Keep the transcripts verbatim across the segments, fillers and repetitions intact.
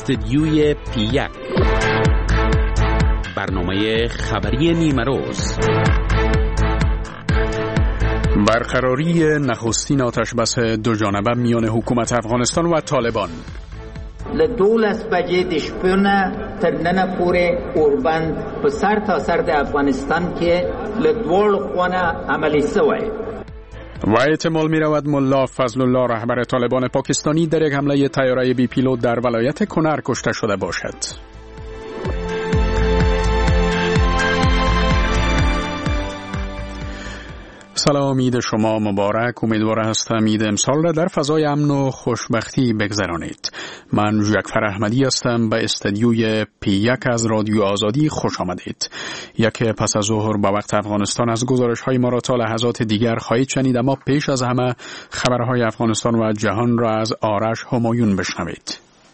استدیوی پی یک، برنامه خبری نیمه روز. برقراری نخستین آتشبس دو جانبه میان حکومت افغانستان و طالبان. لدولس بجه دشپونه ترنن پوره اوربند په سر تا سر د افغانستان کې لدوړ خونه عملی سوی و احتمال می رود ملا فضل الله رهبر طالبان پاکستانی در یک حمله طیاره بی پیلوت در ولایت کنر کشته شده باشد. سلام، عید شما مبارک. امیدوار هستم عید امسال را در فضای امن و خوشبختی بگذرانید. من جعفر احمدی هستم. به استدیوی پی یک از رادیو آزادی خوش آمدید. یک پس از ظهر با وقت افغانستان از گزارش های ما را تا لحظات دیگر خواهید شنید، اما پیش از همه خبرهای افغانستان و جهان را از آرش همایون بشنوید.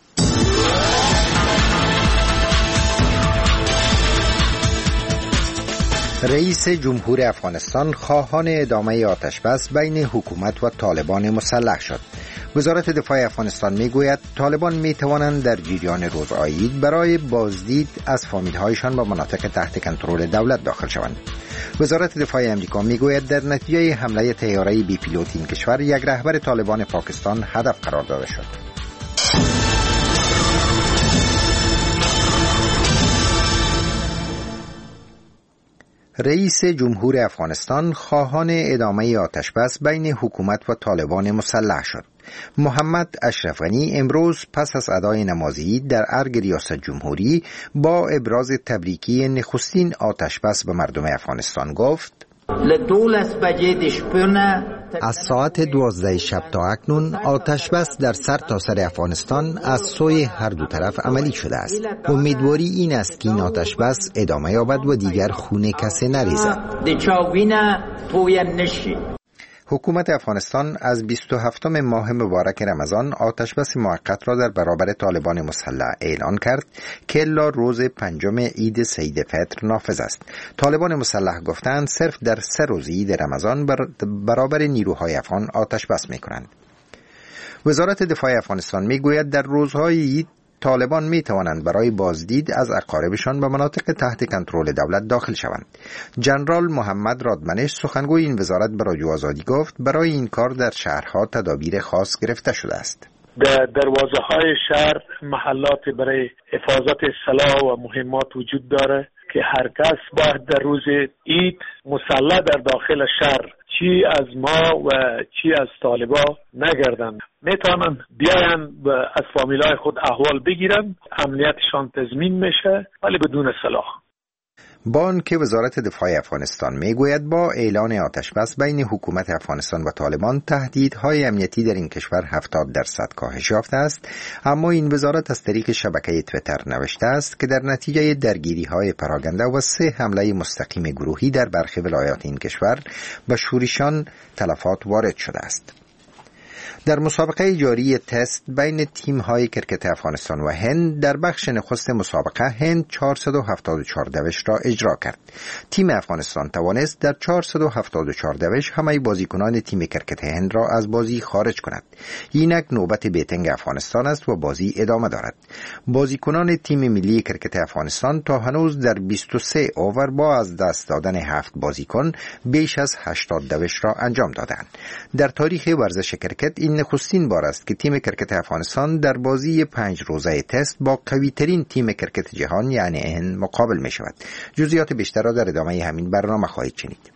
رئیس جمهور افغانستان خواهان ادامه آتشبس بین حکومت و طالبان مسلح شد. وزارت دفاع افغانستان میگوید طالبان میتوانند در جریان روز عید برای بازدید از فامیل‌هایشان به مناطق تحت کنترل دولت داخل شوند. وزارت دفاع امریکا میگوید در نتیجه حمله طیاره بی پیلوت این کشور یک رهبر طالبان پاکستان هدف قرار داده شد. رئیس جمهور افغانستان خواهان ادامه آتشبس بین حکومت و طالبان مسلح شد. محمد اشرف غنی امروز پس از ادای نماز عید در ارگ ریاست جمهوری با ابراز تبریکی نخستین آتشبس به مردم افغانستان گفت: از ساعت دوازده شب تا اکنون آتشبس در سر تا سر افغانستان از سوی هر دو طرف عملی شده است. امیدواری این است که این آتشبس ادامه یابد و دیگر خون کسی نریزد. حکومت افغانستان از بیست و هفتم ماه مبارک رمضان آتشبس موقت را در برابر طالبان مسلح اعلان کرد که الا روز پنجم عید سید فطر نافذ است. طالبان مسلح گفتند صرف در سه روز عید رمضان برابر نیروهای افغان آتشبس می‌کنند. وزارت دفاع افغانستان می‌گوید در روزهای عید طالبان می توانند برای بازدید از اقاربشان به مناطق تحت کنترل دولت داخل شوند. جنرال محمد رادمنش سخنگوی این وزارت به رادیو آزادی گفت برای این کار در شهرها تدابیر خاص گرفته شده است. در دروازه های شهر محلات برای حفاظت سلاح و مهمات وجود داره که هر کس باید در روز عید مسلح در داخل شهر چی از ما و چی از طالبا نگردن، میتونن بیاین از فامیلای خود احوال بگیرن، امنیتشان تضمین میشه ولی بدون سلاح. با آنکه وزارت دفاع افغانستان میگوید با اعلان آتشبس بین حکومت افغانستان و طالبان تهدیدهای امنیتی در این کشور هفتاد درصد کاهش یافته است، اما این وزارت از طریق شبکه تویتر نوشته است که در نتیجه درگیری‌های پراکنده و سه حمله مستقیم گروهی در برخی ولایات این کشور به شورشیان تلفات وارد شده است. در مسابقه جاری تست بین تیم‌های کرکت افغانستان و هند در بخش نخست مسابقه هند چهارصد و هفتاد و چهار دوش را اجرا کرد. تیم افغانستان توانست در چهارصد و هفتاد و چهار دوش همه بازیکنان تیم کرکت هند را از بازی خارج کند. اینک نوبت بیتنگ افغانستان است و بازی ادامه دارد. بازیکنان تیم ملی کرکت افغانستان تا هنوز در بیست و سه اوور با از دست دادن هفت بازیکن بیش از هشتاد دوش را انجام دادند. در تاریخ ورزش کرکت این نخستین بار است که تیم کرکت افغانستان در بازی پنج روزه تست با قوی ترین تیم کرکت جهان یعنی هند مقابل می شود. جزئیات بیشتر را در ادامه همین برنامه خواهید شنید.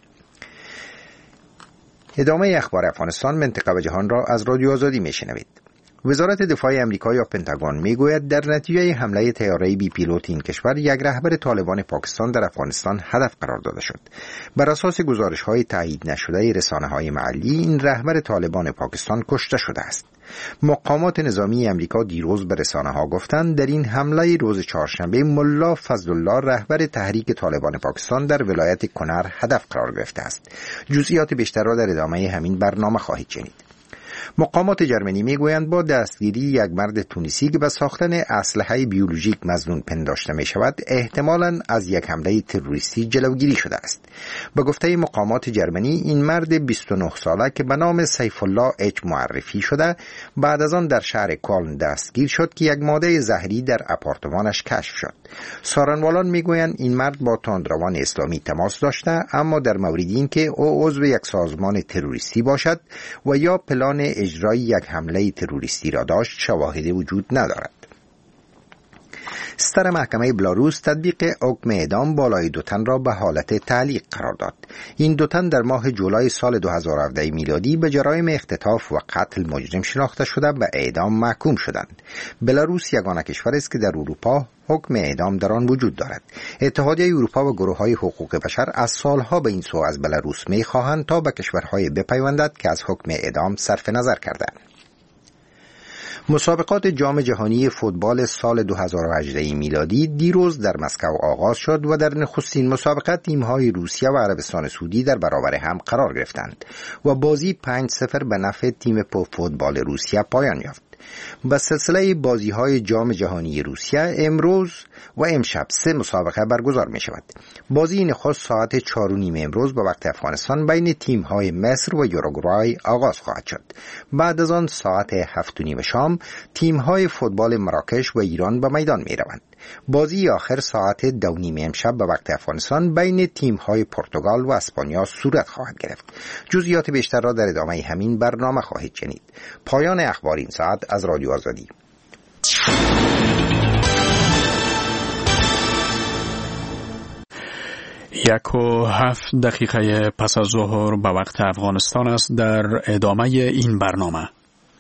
ادامه اخبار افغانستان، منطقه و جهان را از رادیو آزادی می شنوید. وزارت دفاع امریکا یا پنتاگون میگوید در نتیجه حمله طیاره بی پیلوت این کشور یک رهبر طالبان پاکستان در افغانستان هدف قرار داده شد. بر اساس گزارش‌های تایید نشده رسانه‌های محلی این رهبر طالبان پاکستان کشته شده است. مقامات نظامی امریکا دیروز به رسانه‌ها گفتند در این حمله روز چهارشنبه ملا فضل الله رهبر تحریک طالبان پاکستان در ولایت کنر هدف قرار گرفته است. جزئیات بیشتر را در ادامه همین برنامه خواهید شنید. مقامات جرمنی میگویند با دستگیری یک مرد تونسی که به ساختن اسلحه بیولوژیک مظنون پنداشته می شود احتمالاً از یک حمله تروریستی جلوگیری شده است. به گفته مقامات جرمنی این مرد بیست و نه ساله که به نام سیف الله اچ معرفی شده بعد از آن در شهر کالن دستگیر شد که یک ماده زهری در آپارتمانش کشف شد. سارنوالان میگویند این مرد با تندروان اسلامی تماس داشته، اما در مورد این که او عضو یک سازمان تروریستی باشد و یا پلان اجرای یک حمله تروریستی را داشت شواهدی وجود ندارد. ستر محکمه بلاروس تطبیق حکم اعدام بالای دو تن را به حالت تعلیق قرار داد. این دو تن در ماه جولای سال دو هزار و هفده میلادی به جرایم اختطاف و قتل مجرم شناخته شده به اعدام محکوم شدند. بلاروس یگانه کشور است که در اروپا حکم اعدام در آن وجود دارد. اتحادیه اروپا و گروه‌های حقوق بشر از سالها به این سو از بلاروس می‌خواهند تا به کشورهای بپیوندد که از حکم اعدام صرف نظر کردند. مسابقات جام جهانی فوتبال سال دو هزار و هجده میلادی دیروز در مسکو آغاز شد و در نخستین مسابقه تیم‌های روسیه و عربستان سعودی در برابر هم قرار گرفتند و بازی پنج صفر به نفع تیم فوتبال روسیه پایان یافت. با سلسله بازی‌های جام جهانی روسیه امروز و امشب سه مسابقه برگزار می شود. بازی نخست ساعت چهار و نیم امروز به وقت افغانستان بین تیم‌های مصر و یوروگوای آغاز خواهد شد. بعد از آن ساعت هفت و نیم شام تیم‌های فوتبال مراکش و ایران به میدان می روند. بازی آخر ساعت دو نیم امشب به وقت افغانستان بین تیم‌های پرتغال و اسپانیا صورت خواهد گرفت. جزئیات بیشتر را در ادامه همین برنامه خواهید شنید. پایان اخبار این ساعت از رادیو آزادی. یک و هفت دقیقه پس از ظهر به وقت افغانستان است. در ادامه این برنامه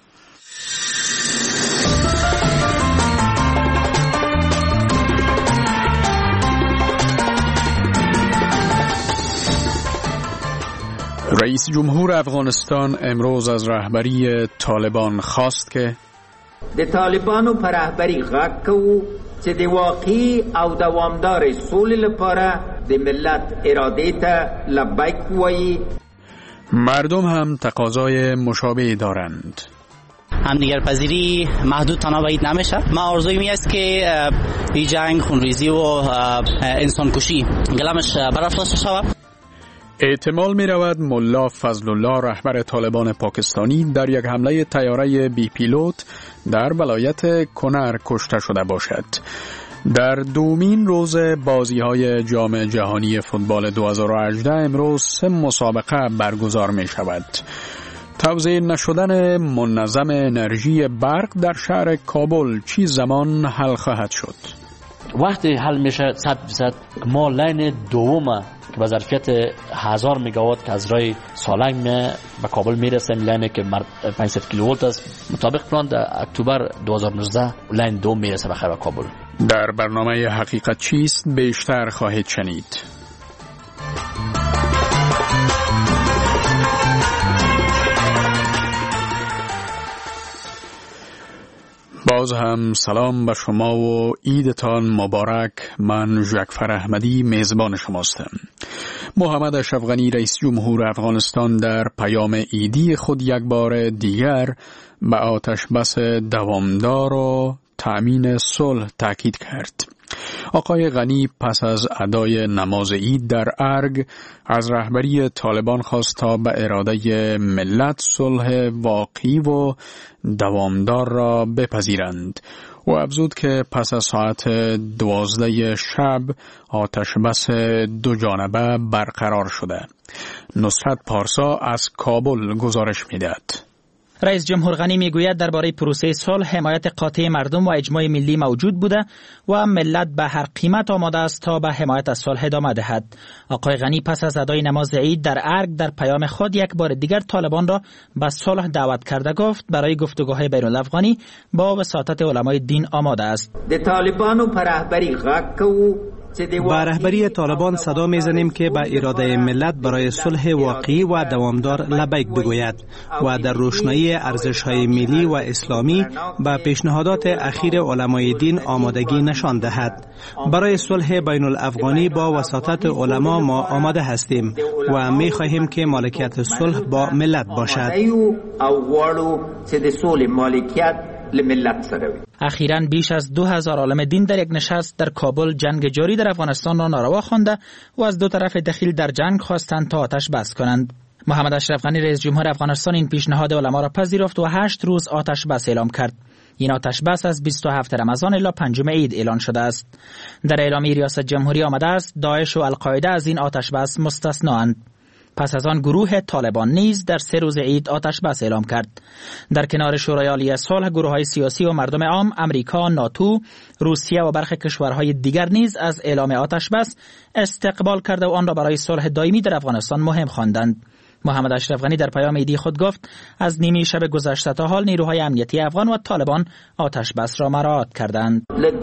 رئیس جمهور افغانستان امروز از رهبری طالبان خواست که د طالبانو پر رهبری غږ کوو چې د واقعي او دوامدار سولې لپاره د ملت اراده ته لبیک وایي. مردم هم تقاضای مشابهی دارند. همدیگر پذیری محدود تنها بعید نمیشه. ما آرزویم این است که این جنگ، خونریزی و انسان کشی گلمش برافراشته شود. احتمال می رود ملا فضل الله رهبر طالبان پاکستانی در یک حمله طیاره بی پیلوت در ولایت کنر کشته شده باشد. در دومین روز بازی‌های جام جهانی فوتبال دو هزار و هجده امروز سه مسابقه برگزار می شود. توزیع نشدن منظم انرژی برق در شهر کابل چی زمان حل خواهد شد؟ وقتی حل میشه صد درصد ما لین دوم که با ظرفیت هزار مگاوات که از رای سالنگ به کابل میرسه، لینی که پانصد کیلوولت است، مطابق پلان در اکتبر دو هزار و نوزده لین دوم میرسه بخیر به کابل. در برنامه حقیقت چیست بیشتر خواهید شنید. باز هم سلام به شما و عیدتان مبارک. من جعفر احمدی میزبان شماستم. محمد اشرف غنی رئیس جمهور افغانستان در پیام عیدی خود یک بار دیگر به آتش بس دوامدار و تأمین صلح تاکید کرد. آقای غنی پس از ادای نماز عید در ارگ از رهبری طالبان خواست تا به اراده ملت صلح واقعی و دوامدار را بپذیرند و افزود که پس از ساعت دوازده شب آتش بس دو جانبه برقرار شده. نصرت پارسا از کابل گزارش می‌دهد. رئیس جمهور غنی میگوید درباره پروسه صلح حمایت قاطع مردم و اجماع ملی موجود بوده و ملت به هر قیمت آماده است تا به حمایت از صلح ادامه دهد. آقای غنی پس از ادای نماز عید در ارگ در پیام خود یک بار دیگر طالبان را به صلح دعوت کرده گفت برای گفتگوهای بین الافغانی با وساطت علمای دین آماده است. د طالبانو پر رهبری غږ کوو با رهبری طالبان صدا میزنیم که به اراده ملت برای صلح واقعی و دوامدار لبیک بگوید و در روشنایی ارزش‌های ملی و اسلامی به پیشنهادات اخیر علمای دین آمادگی نشان دهد. برای صلح بین الافغانی با وساطت علما ما آماده هستیم و می خواهیم که مالکیت صلح با ملت باشد. اخیراً بیش از دو هزار عالم دین در یک نشست در کابل جنگ جاری در افغانستان را ناروا خوانده و از دو طرف دخیل در جنگ خواستند تا آتش بس کنند. محمد اشرف غنی رئیس جمهور افغانستان این پیشنهاد علما را پذیرفت و هشت روز آتش بس اعلام کرد. این آتش بس از بیست و هفتم رمضان الی پنجم عید اعلان شده است. در اعلامیه ریاست جمهوری آمده است داعش و القاعده از این آتش بس مستثنااند. پس از آن گروه طالبان نیز در سه روز عید آتش بس اعلام کرد. در کنار شورای عالی صلح، گروه‌های سیاسی و مردم عام، امریکا، ناتو، روسیه و برخی کشورهای دیگر نیز از اعلام آتش بس استقبال کرده و آن را برای صلح دائمی در افغانستان مهم خواندند. محمد اشرف غنی در پیام عیدی خود گفت از نیمه شب گذشته تا حال نیروهای امنیتی افغان و طالبان آتش بس را مراعات کردند.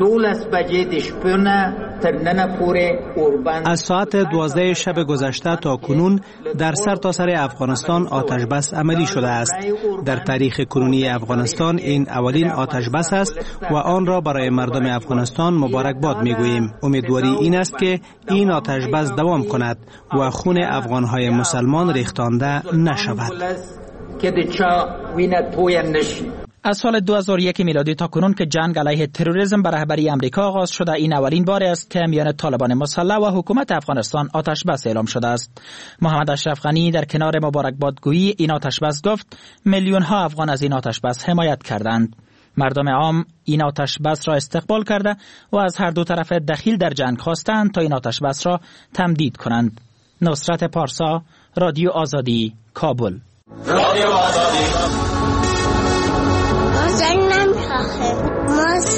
از ساعت دوازده شب گذشته تا کنون در سرتاسر سر افغانستان آتش بس عملی شده است. در تاریخ کنونی افغانستان این اولین آتش بس است و آن را برای مردم افغانستان مبارکباد میگوییم. امیدواری این است که این آتش بس دوام کند و خون افغانهای مسلمان ریختانده نشود. از سال دو هزار و یک میلادی تا کنون که جنگ علیه تروریسم به رهبری امریکا آغاز شده، این اولین بار است که میان طالبان مسلح و حکومت افغانستان آتش بس اعلام شده است. محمد اشرف غنی در کنار مبارکبادگویی این آتش بس گفت میلیون ها افغان از این آتش بس حمایت کردند. مردم عام این آتش بس را استقبال کرده و از هر دو طرف دخیل در جنگ خواستند تا این آتش بس را تمدید کنند. نصرت پارسا، رادیو آزادی، کابل. رادیو آزادی. ما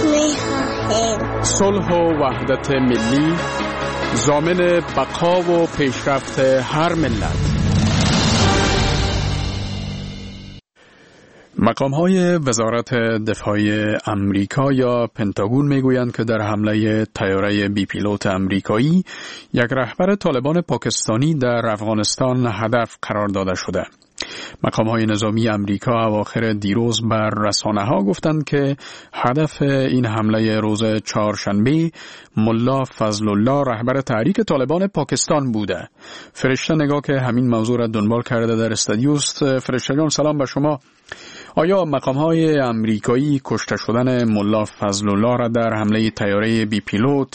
صلح و وحدت ملی ضامن بقا و پیشرفت هر ملت. مقام‌های وزارت دفاع امریکا یا پنتاگون میگویند که در حمله طیاره بی پیلوت امریکایی یک رهبر طالبان پاکستانی در افغانستان هدف قرار داده شده. مقام‌های نظامی امریکا اواخر دیروز بر رسانه‌ها گفتند که هدف این حمله روز چهارشنبه ملا فضل الله رهبر تحریک طالبان پاکستان بوده. فرشته نگاه که همین موضوع را دنبال کرده در استودیو است. فرشته جان سلام به شما. آیا مقام‌های امریکایی کشته شدن ملا فضل الله را در حمله طیاره بی پیلوت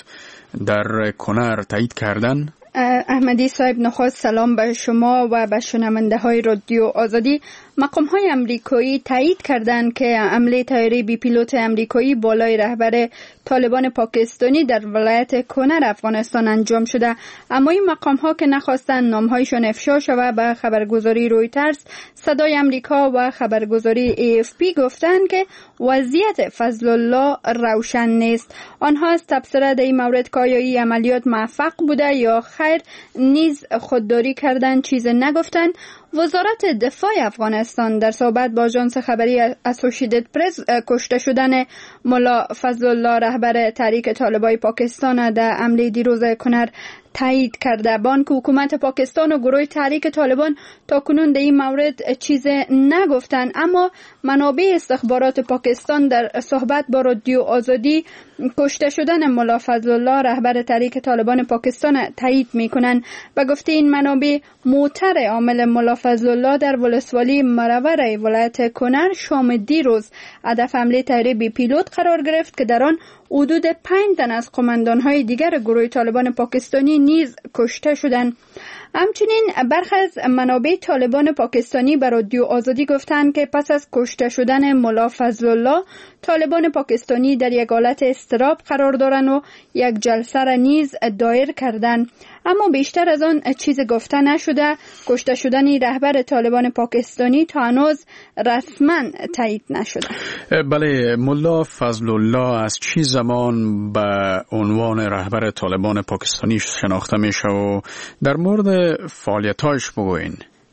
در کنر تایید کردند؟ احمدی صاحب، نخست سلام به شما و به شنونده های رادیو آزادی. مقام های امریکایی تایید کردند که حمله طیاره بی پیلوت امریکایی بالای رهبر طالبان پاکستانی در ولایت کنر افغانستان انجام شده، اما این مقام ها که نخواستند نام هایشان افشا شود به خبرگزاری رویترز، صدای امریکا و خبرگزاری ای اف پی گفتند که وضعیت فضل الله روشن نیست. آنها از تبصره در این مورد که آیا این عملیات موفق بوده یا خیر نیز خودداری کردند چیز نگفتند. وزارت دفاع افغانستان در صحبت با آژانس خبری اسوسییتد پرس کشته شدن ملا فضل الله رهبر تحریک طالبان پاکستان در حمله دیروز کنر تایید کرده. بانک حکومت پاکستان و گروه تحریک طالبان تا کنون در این مورد چیز نگفتند، اما منابع استخبارات پاکستان در صحبت با رادیو آزادی کشته شدن ملا فضل الله رهبر تحریک طالبان پاکستان تایید میکنند. و گفته این منابع موتر عامل ملا فضل الله در ولسوالی مرور ولایت کنر شام دیروز هدف حمله طیاره بی پیلوت قرار گرفت که در آن حدود پنج تن از قماندان‌های دیگر گروه طالبان پاکستانی نیز کشته شدند. همچنین برخی از منابع طالبان پاکستانی بر رادیو آزادی گفتند که پس از کشته شدن ملا فضل الله طالبان پاکستانی در یک حالت اضطراب قرار دارند و یک جلسه را نیز دایر کردند، اما بیشتر از آن چیز گفته نشده. کشته شدن رهبر طالبان پاکستانی تا هنوز رسما تایید نشده. بله، ملا فضل الله از چی زمان به عنوان رهبر طالبان پاکستانی شناخته میشه و در مورد فعالیت‌هاش بگوین؟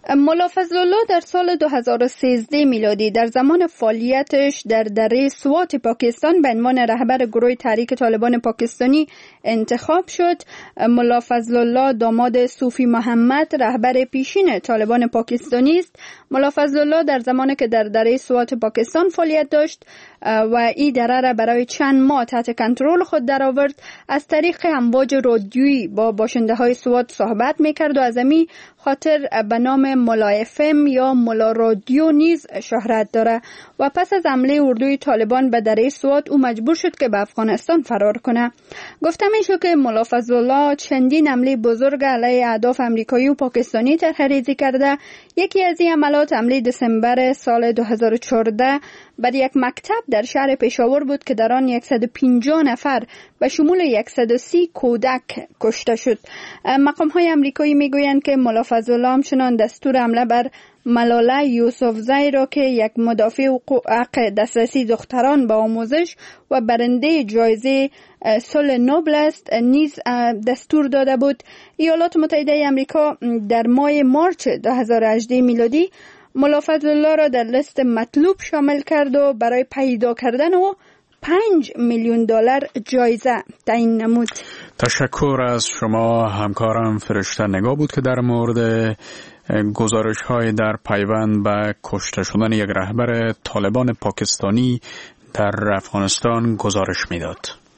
ملا فضل الله در سال دو هزار و سیزده میلادی در زمان فعالیتش در دره سوات پاکستان به عنوان رهبر گروه تحریک طالبان پاکستانی انتخاب شد. ملا فضل الله داماد صوفی محمد رهبر پیشین طالبان پاکستانی است. ملا فضل الله در زمانی که در دره سوات پاکستان فعالیت داشت و این دره را برای چند ماه تحت کنترل خود درآورد، از طریق امواج رادیویی با باشنده های سوات صحبت میکرد و از همین خاطر به نام ملا اف ام یا ملا رادیو نیز شهرت داره و پس از حمله اردوی طالبان به دره سوات او مجبور شد که به افغانستان فرار کنه. گفته میشه که ملا فضل الله چندین حمله بزرگ علیه اهداف امریکایی و پاکستانی طرح‌ریزی کرده. یکی از این حملات حمله دسامبر سال دو هزار و چهارده بر یک مکتب در شهر پشاور بود که در آن صد و پنجاه نفر به شمول صد و سی کودک کشته شد. مقام‌های امریکایی میگویند که ملا فضل الله همچنان دستور حمله بر ملاله یوسفزئی را که یک مدافع حقوق دسترسی دختران به آموزش و برنده جایزه صلح نوبل است نیز دستور داده بود. ایالات متحده آمریکا در ماه مارچ دو هزار و هجده میلادی ملا فضل الله را در لیست مطلوب شامل کرد و برای پیدا کردن او پنج میلیون دلار جایزه تعیین نمود. تشکر از شما همکارم فرشته نگاه بود که در مورد گزارش های در پیوند به کشته شدن یک رهبر طالبان پاکستانی در افغانستان گزارش میداد.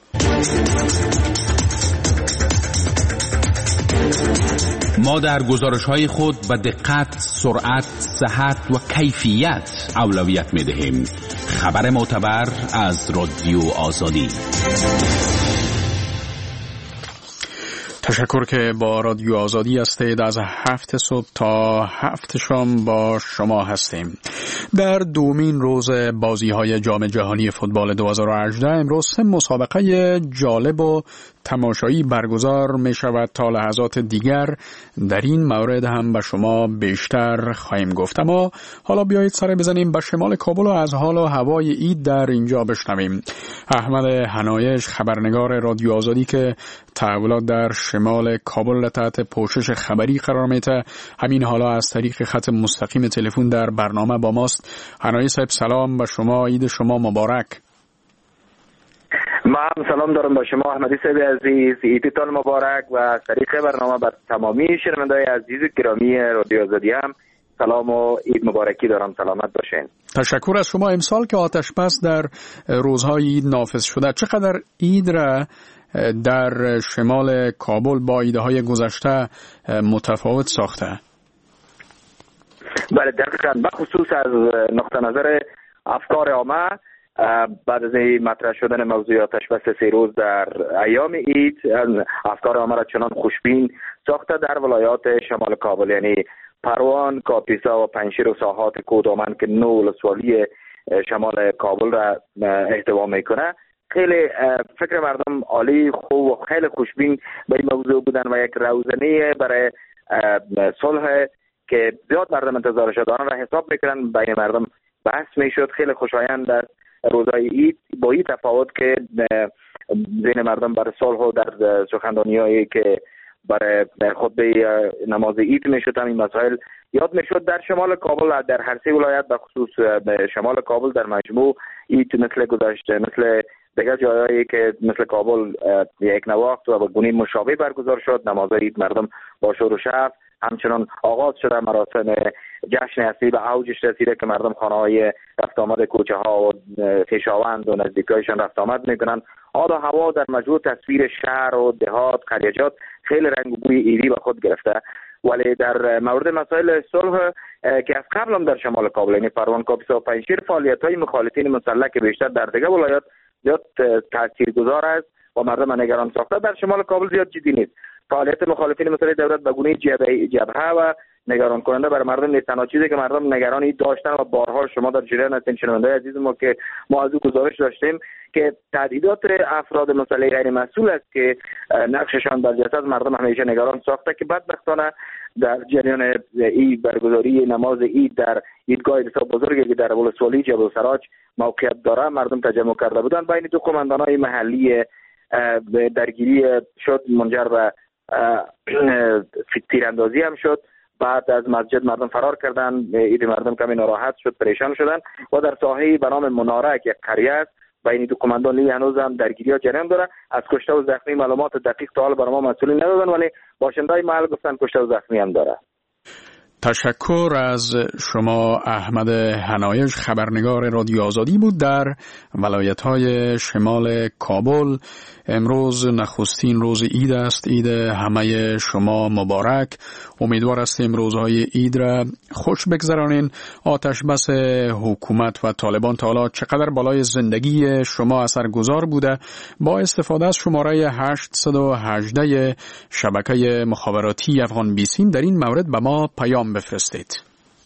ما در گزارش‌های خود به دقت، سرعت، صحت و کیفیت اولویت می‌دهیم. خبر معتبر از رادیو آزادی. تشکر که با رادیو آزادی هستید. از هفت صبح تا هفت شام با شما هستیم. در دومین روز بازی‌های جام جهانی فوتبال دو هزار و هجده امروز سه مسابقه جالب و تماشایی برگزار می شود. تا لحظات دیگر در این مورد هم به شما بیشتر خواهیم گفت. اما حالا بیایید سر بزنیم به شمال کابل و از حال و هوای عید در اینجا بشنویم. احمد حنایش خبرنگار رادیو آزادی که تحولات در شمال کابل تحت پوشش خبری قرار میده، همین حالا از طریق خط مستقیم تلفن در برنامه با ماست. حنایش صاحب سلام به شما، عید شما مبارک. ما هم سلام دارم با شما احمدی صاحب عزیز، عیدتان مبارک و از طریق برنامه بر تمامی شنونده‌های عزیز گرامی رادیو آزادی هم سلام و عید مبارکی دارم. سلامت باشین. تشکر از شما. امسال که آتش بس در روزهای عید نافذ شده، چقدر عید را در شمال کابل با ایده‌های گذشته متفاوت ساخته؟ بله دقیقاً، بخصوص از نقطه نظر افکار عامه بعد از مطرح شدن موضوع آتش بس سه روز در ایام عید، افکار عامه را چنان خوشبین ساخته در ولایات شمال کابل، یعنی پروان، کاپیسا و پنجشیر و ساحات کودامن که نو ولسوالی شمال کابل را احتوا میکنه. خیلی فکر مردم عالی، خوب و خیلی خوشبین به این موضوع بودن و یک روزنه برای صلح که زیاد مردم انتظارش دارن را حساب میکنن بین مردم بحث میشد. خیلی خوشایند است روزهای عید با این تفاوت که ذهن مردم برای صلح و در سخنرانی‌هایی که برای خطبه نماز عید میشد همین مسائل یاد میشد. در شمال کابل در هر سه ولایت به خصوص شمال کابل در مجموع عید مثل گذشته مثل دیگر جاهایی که مثل کابل یک نواخت و به گونه مشابه برگزار شد. نماز عید مردم با شور و شعف همچنان آغاز شده. مراسم جشن اصلی به اوجش رسیده که مردم خانه‌های رفت آمد کوچه ها و خویشاوند و نزدیکایشان رفت آمد میکنن. حال و هوا در مجموع تصویر شهر و دهات قریجات خیلی رنگ و بوی عیدی به خود گرفته. ولی در مورد مسائل صلح که از قبل هم در شمال کابل یعنی پروان، کاپیسا و پنجشیر فعالیت‌های مخالفین مسلح که بیشتر در دیگر ولایات زیاد تاثیرگذار است و مردم نگران ساخته، در شمال کابل زیاد جدی نیست. فعالیت مخالفین مسلح دولت به گونه جبهه و نگران کننده برای مردم نیست. تنها چیزی که مردم نگرانی داشتن و بارها شما در جریان هستین شنونده عزیز ما که ما از او گزارش داشتیم که تهدیدات افراد مسلح غیر مسئول است که نقششان در جسد مردم همیشه نگران ساخته که بدبختانه در جریان ای برگزاری نماز عید در عیدگاه بسیار بزرگی که در ولسوالی جبل سراج موقعیت داره مردم تجمع کرده بودند. بین دو قماندانای محلی درگیری شد، منجر به تیراندازی هم شد بعد از مسجد مردم فرار کردن، عید مردم کمی ناراحت شد، پریشان شدن و در ساحه به نام مناره که یک قریه است بین دو کماندان نیروی هنوز هم درگیری‌ها جریان داره. از کشته و زخمی معلومات دقیق تا حال برای ما مسئولین ندادن، ولی باشنده‌های محل گفتن کشته و زخمی هم داره. تشکر از شما. احمد حنایش خبرنگار رادیو آزادی بود در ولایت‌های شمال کابل. امروز نخستین روز عید است. عید همه شما مبارک. امیدوار هستیم روزهای عید را خوش بگذرانین. آتش بس حکومت و طالبان تا حالا چقدر بالای زندگی شما اثرگذار بوده؟ با استفاده از شماره هشت یک هشت شبکه مخابراتی افغان بیسیم در این مورد به ما پیام بفرستید.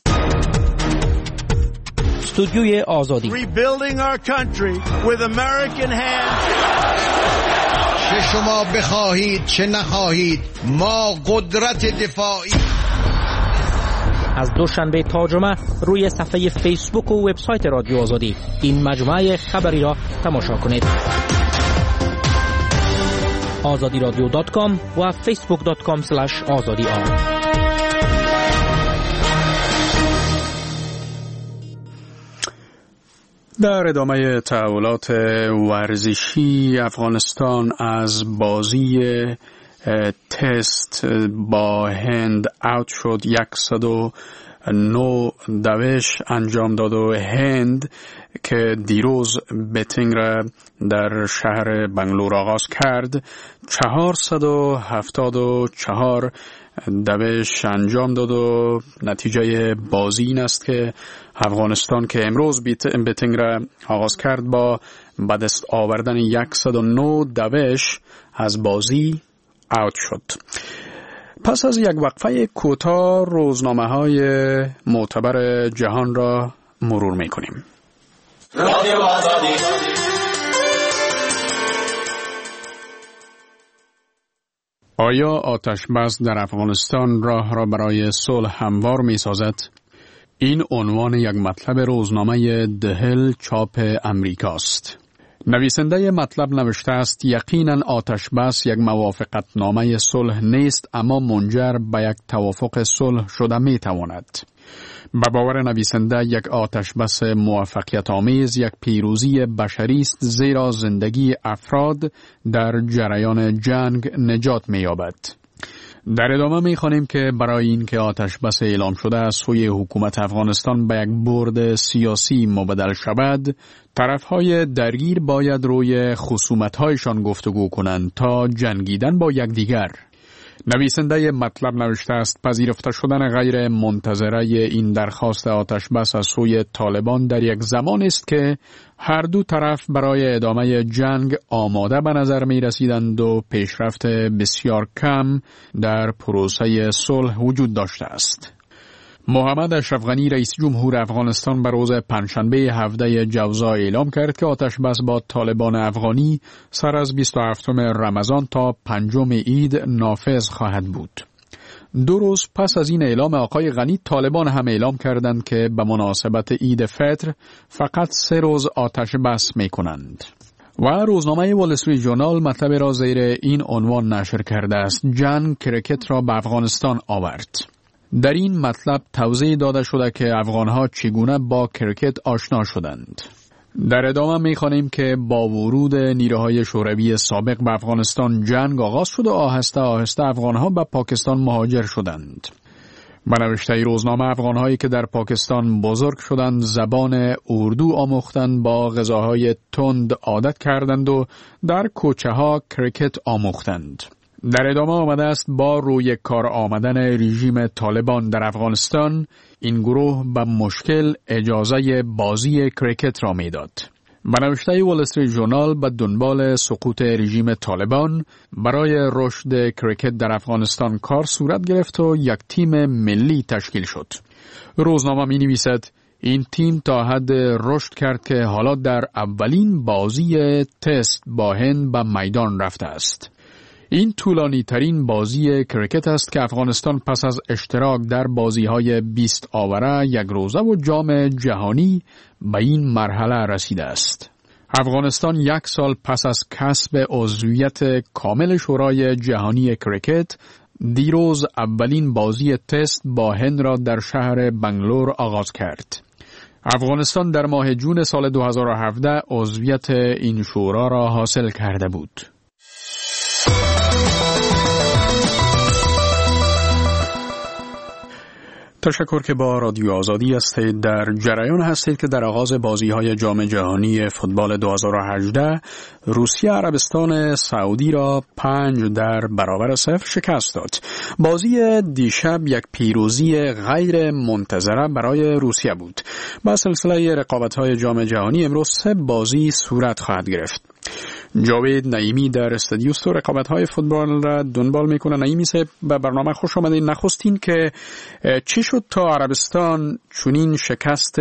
استودیوی آزادی. Rebuilding our country with American hands. چه شما بخواهید چه نخواهید ما قدرت دفاعی. از دوشنبه تا جمعه روی صفحه فیسبوک و وبسایت رادیو آزادی این مجموعه خبری را تماشا کنید. آزادی رادیو دات کام و فیسبوک دات کام اسلش آزادی آر. در ادامه تحولات ورزشی، افغانستان از بازی تست با هند اوت شد. صد و نه دوش انجام داد و هند که دیروز بتینگ را در شهر بنگلور آغاز کرد چهارصد و هفتاد و چهار دوش انجام داد و نتیجه بازی این است که افغانستان که امروز بتینگ را آغاز کرد با به دست آوردن صد و نه دوش از بازی اوت شد. پس از یک وقفه کوتاه روزنامه‌های معتبر جهان را مرور می‌کنیم. رادیو آزادی. آیا آتش بس در افغانستان راه را برای صلح هموار می‌سازد؟ این عنوان یک مطلب روزنامه دهل چاپ امریکاست. نویسنده مطلب نوشته است یقیناً آتش بس یک موافقت نامه صلح نیست، اما منجر به یک توافق صلح شده می تواند. به باور نویسنده یک آتش بس موفقیت آمیز یک پیروزی بشری است، زیرا زندگی افراد در جریان جنگ نجات می یابد. در ادامه می خوانیم که برای این که آتش بس اعلام شده از سوی حکومت افغانستان به یک برد سیاسی مبدل شود، طرفهای درگیر باید روی خصومت‌هایشان گفتگو کنند تا جنگیدن با یکدیگر. نویسنده مطلب نوشته است پذیرفته شدن غیر منتظره این درخواست آتش بس از سوی طالبان در یک زمان است که هر دو طرف برای ادامه جنگ آماده به نظر می رسیدند و پیشرفت بسیار کم در پروسه صلح وجود داشته است. محمد اشرف غنی رئیس جمهور افغانستان به روز پنجشنبه هفده جوزا اعلام کرد که آتش بس با طالبان افغانی سر از بیست و هفتم رمضان تا پنجم عید نافذ خواهد بود. دو روز پس از این اعلام آقای غنی، طالبان هم اعلام کردند که به مناسبت عید فطر فقط سه روز آتش بس می کنند. و روزنامه وال استریت ژورنال مطلب را زیر این عنوان نشر کرده است: جنگ کرکت را به افغانستان آورد. در این مطلب توضیح داده شده که افغانها چگونه با کرکت آشنا شدند. در ادامه می‌خوانیم که با ورود نیروهای شوروی سابق به افغانستان جنگ آغاز شد و آهسته آهسته افغانها به پاکستان مهاجر شدند. به نوشته روزنامه افغانهایی که در پاکستان بزرگ شدند زبان اردو آموختند، با غذاهای تند عادت کردند و در کوچه‌ها کرکت آموختند. در ادامه آمده است با روی کار آمدن رژیم طالبان در افغانستان این گروه به مشکل اجازه بازی کرکت را میداد. به نوشته وال استریت ژورنال به دنبال سقوط رژیم طالبان برای رشد کرکت در افغانستان کار صورت گرفت و یک تیم ملی تشکیل شد. روزنامه می نویسد این تیم تا حد رشد کرد که حالا در اولین بازی تست با هند به میدان رفته است. این طولانی ترین بازی کرکت است که افغانستان پس از اشتراک در بازی های بیست آوره، یک روزه و جام جهانی به این مرحله رسیده است. افغانستان یک سال پس از کسب عضویت کامل شورای جهانی کرکت دیروز اولین بازی تست با هند را در شهر بنگلور آغاز کرد. افغانستان در ماه جون سال دو هزار و هفده عضویت این شورا را حاصل کرده بود. تشکر که با رادیو آزادی هستید. در جریان هستید که در آغاز بازی‌های جام جهانی فوتبال دو هزار و هجده روسیه عربستان سعودی را پنج در برابر صفر شکست داد. بازی دیشب یک پیروزی غیر منتظره برای روسیه بود. با سلسله رقابت‌های جام جهانی امروز سه بازی صورت خواهد گرفت. جاوید نعیمی در استودیو است و رقابت‌های فوتبال را دنبال میکنه. نعیمی صاحب به برنامه خوش آمدید. نخستین که چی شد تا عربستان چنین شکست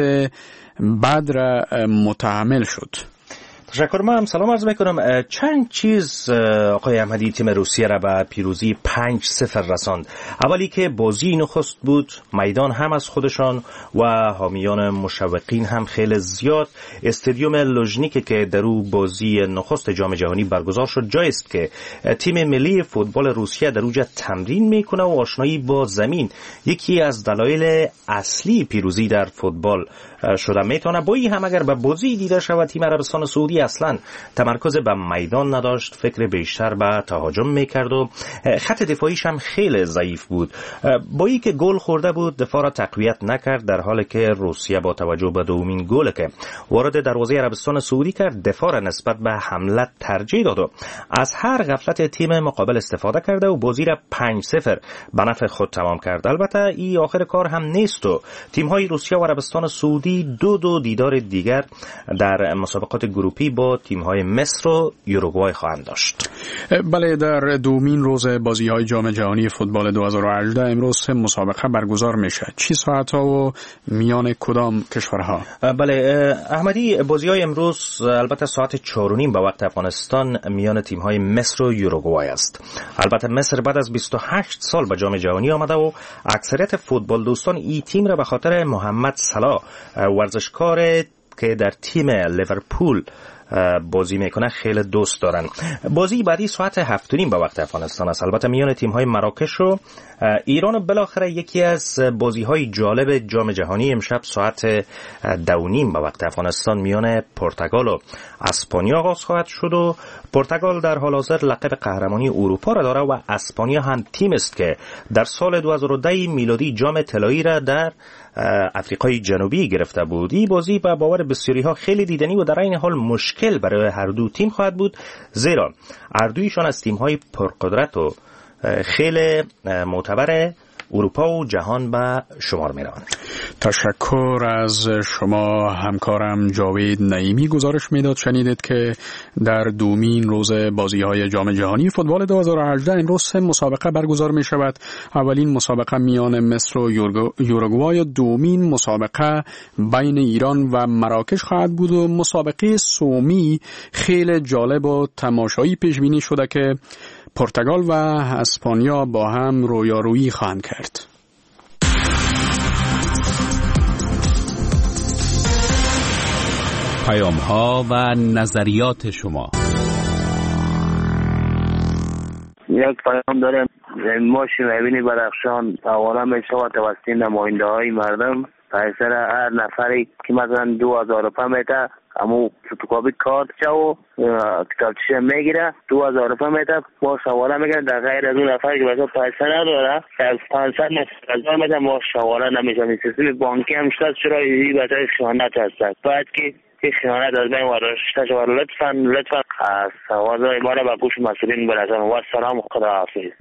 بد را متحمل شد؟ تشکر. من هم سلام عرض میکنم. چند چیز آقای احمدی تیم روسیه را به پیروزی پنج صفر رساند. اولی که بازی نخست بود، میدان هم از خودشان و حامیان مشوقین هم خیلی زیاد. استادیوم لوژنیک که در او بازی نخست جام جهانی برگزار شد جایی است که تیم ملی فوتبال روسیه در اونجا تمرین میکنه و آشنایی با زمین یکی از دلایل اصلی پیروزی در فوتبال شده میتونه. با این هم اگر به بازی دیده شود تیم عربستان سعودی اصلا تمرکز به میدان نداشت، فکر بیشتر به تهاجم میکرد و خط دفاعیش هم خیلی ضعیف بود. با این که گل خورده بود دفاع را تقویت نکرد، در حالی که روسیه با توجه به دومین گل که وارد دروازه عربستان سعودی کرد دفاع را نسبت به حمله ترجیح داد و از هر غفلت تیم مقابل استفاده کرده و بازی را پنج صفر به نفع خود تمام کرد. البته این آخر کار هم نیست و تیم‌های روسیه و عربستان سعودی دو دو دیدار دیگر در مسابقات گروپی با تیم‌های مصر و یوروگوای خواهند داشت. بله، در دومین روز بازی‌های جام جهانی فوتبال دو هزار و هجده امروز مسابقه برگزار میشه. چی ساعت‌ها و میان کدام کشورها؟ بله احمدی، بازی‌های امروز البته ساعت چهار و نیم به وقت افغانستان میان تیم‌های مصر و یوروگوای است. البته مصر بعد از بیست و هشت سال به جام جهانی آمده و اکثریت فوتبال دوستان این تیم را به خاطر محمد صلاح ورزشکار که در تیم لیورپول بازی میکنه خیلی دوست دارن. بازی بعدی ساعت هفت و نیم به وقت افغانستان است. البته میان تیم‌های مراکش و ایران. بالاخره یکی از بازی‌های جالب جام جهانی امشب ساعت دو و نیم به وقت افغانستان میان پرتغال و اسپانیا آغاز خواهد شد و پرتغال در حال حاضر لقب قهرمانی اروپا را داره و اسپانیا هم تیم است که در سال دو هزار و ده میلادی جام طلایی را در افریقای جنوبی گرفته بود. این بازی به باور بسیاری‌ها خیلی دیدنی و در این حال مشکل برای هر دو تیم خواهد بود، زیرا هر دویشان از تیم‌های پرقدرت و خیلی معتبر اروپا و جهان به شمار می روند. تشکر از شما همکارم جاوید نعیمی. گزارش میداد شنیدید که در دومین روز بازی‌های جام جهانی فوتبال دو هزار و هجده امروز سه مسابقه برگزار می شود. اولین مسابقه میان مصر و یوروگوای، دومین مسابقه بین ایران و مراکش خواهد بود و مسابقه سومی خیلی جالب و تماشایی پیش بینی شده که پرتغال و اسپانیا با هم رویارویی خواهند کرد. پیام‌ها و نظریات شما. یک پیام دارم. ما شنوین بدخشان حواله می شود توسط نماینده های مردم پیسر هر نفری که مثلا دو هزار روپیه میده امو فتوکاپی کارت چه و کتابچه میگیره دو هزار روپیه میده با شواله میگن در غیر از اون نفری که مثلا پیسه نداره پانصد هزار میده ما شواله نمیشه. سیستم بانکی هم شد چرا این برای خیانت هست. باید که این خیانت از بین وارشته شود. لطفا لطفا سوال ما را به گوش مسئولین برسانید و سلام، خدا حافظ.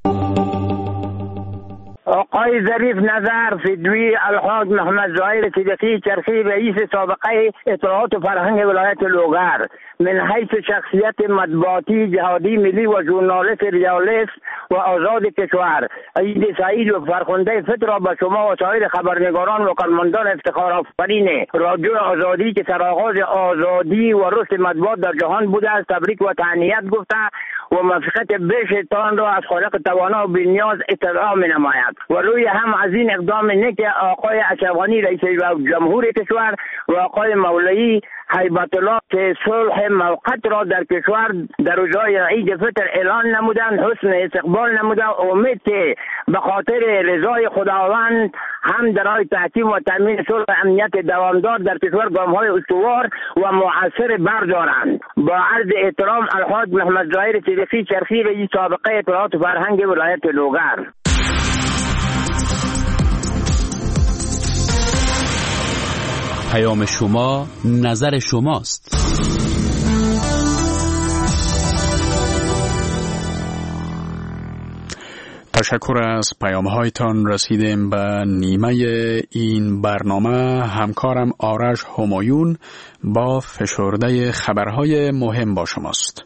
آقای ظریف نظر فدوی الحاج محمد زهیر صدیقی چرخی رئیس سابقه اطلاعات و فرهنگ ولایت لوگر، من حیث شخصیت مطبوعاتی جهادی ملی و ژورنالیست ریالیست و آزاد کشور، عید سعید و فرخنده فطر را به شما و سایر خبرنگاران و کارمندان افتخار آفرین رادیو آزادی که سرآغاز آزادی و رشد مطبوعات در جهان بوده است تبریک و تهنیت گفته و موافقت بیش تان را از خالق توانا و بی‌نیاز اطلاع می نماید و روی هم از این اقدام نیک آقای اشرف غنی رئیس جمهور کشور و آقای مولوی هیبت الله که صلح موقت را در کشور در روزهای عید فطر اعلان نمودند، حسن استقبال نمودند. امید که به خاطر رضای خداوند هم برای تحکیم و تامین صلح و امنیت دوامدار در کشور گام‌های استوار و مؤثر بردارند. با عرض احترام الحاج محمد ظاهر صدیقی چرخی رئیس سابقه اطلاعات و فرهنگ ولایت لوگر. پیام شما نظر شماست. تشکر از پیام هایتان. رسیدیم به نیمه این برنامه. همکارم آرش همایون با فشرده خبرهای مهم با شماست.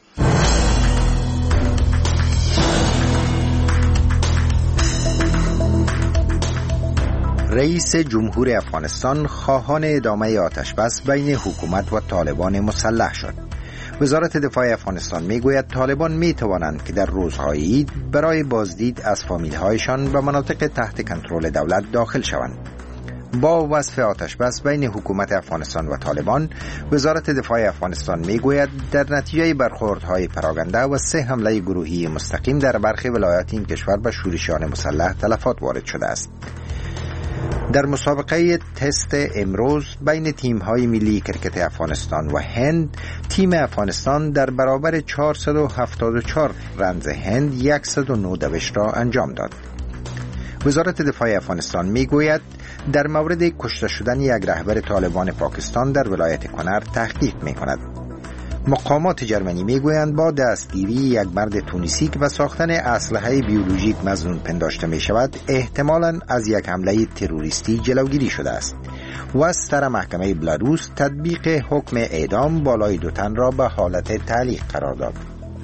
رئیس جمهور افغانستان خواهان ادامه آتش‌بس بین حکومت و طالبان مسلح شد. وزارت دفاع افغانستان میگوید طالبان میتوانند که در روزهای عید برای بازدید از فامیل‌هایشان به مناطق تحت کنترل دولت داخل شوند. با وصف آتش‌بس بین حکومت افغانستان و طالبان، وزارت دفاع افغانستان میگوید در نتیجه برخوردهای پراگنده و سه حمله گروهی مستقیم در برخی ولایات این کشور به شورشیان مسلح تلفات وارد شده است. در مسابقه تست امروز بین تیم‌های ملی کرکت افغانستان و هند، تیم افغانستان در برابر چهارصد و هفتاد و چهار رنز هند صد و نه دوش را انجام داد. وزارت دفاع افغانستان میگوید در مورد کشته شدن یک رهبر طالبان پاکستان در ولایت کنر تحقیق می‌کند. مقامات جرمنی میگویند با دستگیری یک مرد تونسی که به ساختن اسلحه بیولوژیک مظنون پنداشته می شود، احتمالاً از یک حمله تروریستی جلوگیری شده است و از سر محکمه بلاروس تطبیق حکم اعدام بالای دو تن را به حالت تعلیق قرار داد.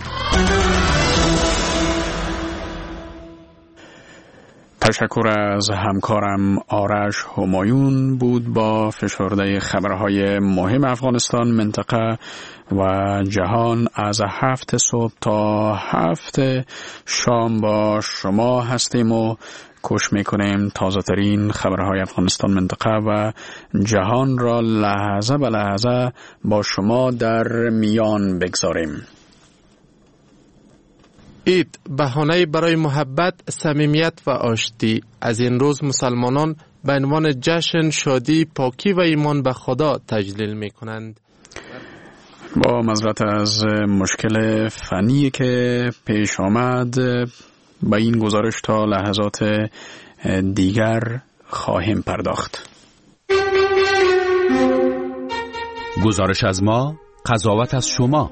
تشکر از همکارم آرش همایون بود با فشرده خبرهای مهم افغانستان، منطقه و جهان. از هفت صبح تا هفت شام با شما هستیم و کوشش میکنیم تازه ترین خبرهای افغانستان، منطقه و جهان را لحظه به لحظه با شما در میان بگذاریم. عید بهانه برای محبت، صمیمیت و آشتی. از این روز مسلمانان به عنوان جشن، شادی، پاکی و ایمان به خدا تجلیل می کنند. با معذرت از مشکل فنی که پیش آمد، با این گزارش تا لحظات دیگر خواهیم پرداخت. گزارش از ما، قضاوت از شما.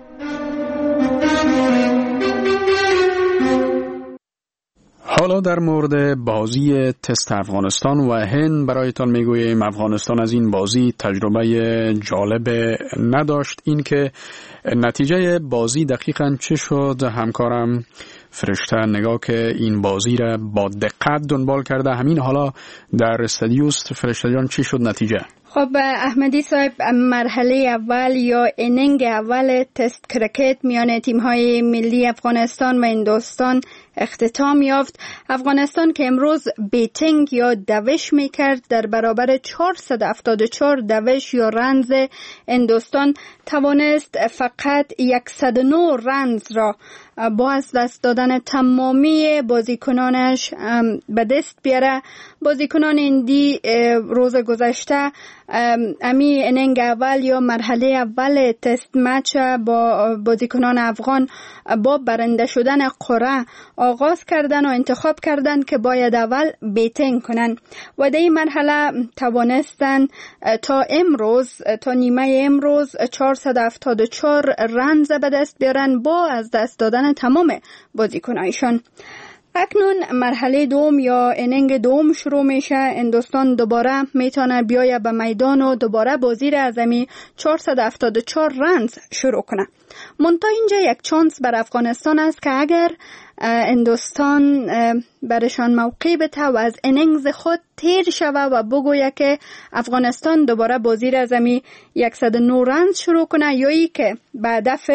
حالا در مورد بازی تست افغانستان و هند برایتان میگوییم. افغانستان از این بازی تجربه جالب نداشت. این که نتیجه بازی دقیقاً چه شد، همکارم فرشته نگاه که این بازی را با دقت دنبال کرده همین حالا در استادیوست. فرشته جان چی شد نتیجه؟ خب احمدی صاحب، مرحله اول یا اینینگ اول تست کرکت میان تیم‌های ملی افغانستان و هندوستان اختتام یافت. افغانستان که امروز بیتینگ یا دوش میکرد در برابر چهارصد و هفتاد و چهار دوش یا رنز هندوستان، توانست فقط صد و نه رنز را با از دست دادن تمامی بازیکنانش به دست بیاره. بازیکنان هندی روز گذشته امی اننگ اول یا مرحله اول تست مچ با بازیکنان افغان با برنده شدن قرعه آغاز کردن و انتخاب کردن که باید اول بیتینگ کنن و در این مرحله توانستن تا امروز تا نیمه امروز چهارصد و هفتاد و چهار رنز به دست بیارن با از دست دادن تمام بازیکنایشان. اکنون مرحله دوم یا اننگ دوم شروع میشه. هندوستان دوباره میتونه بیایه به میدان و دوباره بازی را از امی چهارصد و هفتاد و چهار رنز شروع کنه. منتها اینجا یک چانس بر افغانستان است که اگر هندوستان برشان موقع بده و از اننگز خود تیر شوه و بگویه که افغانستان دوباره بازی را از امی صد و نه رنز شروع کنه، یا ای که به هدف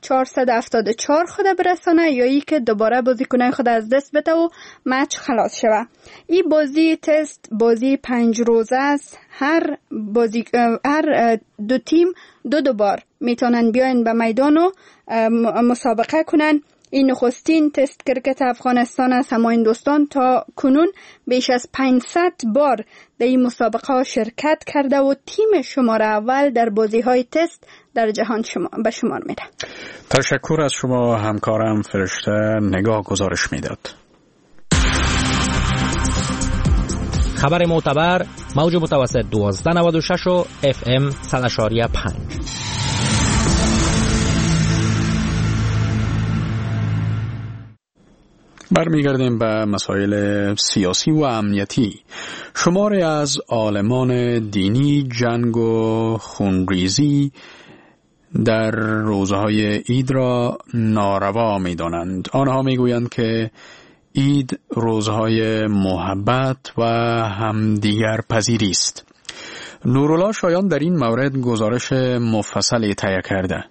چهارصد و هفتاد و چهار خود برسانه یا ای که دوباره بازیکنای خود از دست بده و مچ خلاص شوه. این بازی تست بازی پنج روزه است. هر بازی هر دو تیم دو دو بار میتونن بیاین به میدان و مسابقه کنن. این نخستین تست کرکت افغانستان است. همه این دوستان تا کنون بیش از پانصد بار در این مسابقه ها شرکت کرده و تیم شماره اول در بازی های تست در جهان شما به شمار میره. تشکر از شما همکارم فرشته نگاه گزارش میداد. خبر معتبر موج متوسط دوازده نود و شش و اف ام صد و پنج. برمیگردیم به مسائل سیاسی و امنیتی. شماری از عالمان دینی جنگ و خونریزی در روزهای عید را ناروا می دانند. آنها می گویند که عید روزهای محبت و همدیگر پذیری است. نورالله شایان در این مورد گزارش مفصلی تهیه کرده.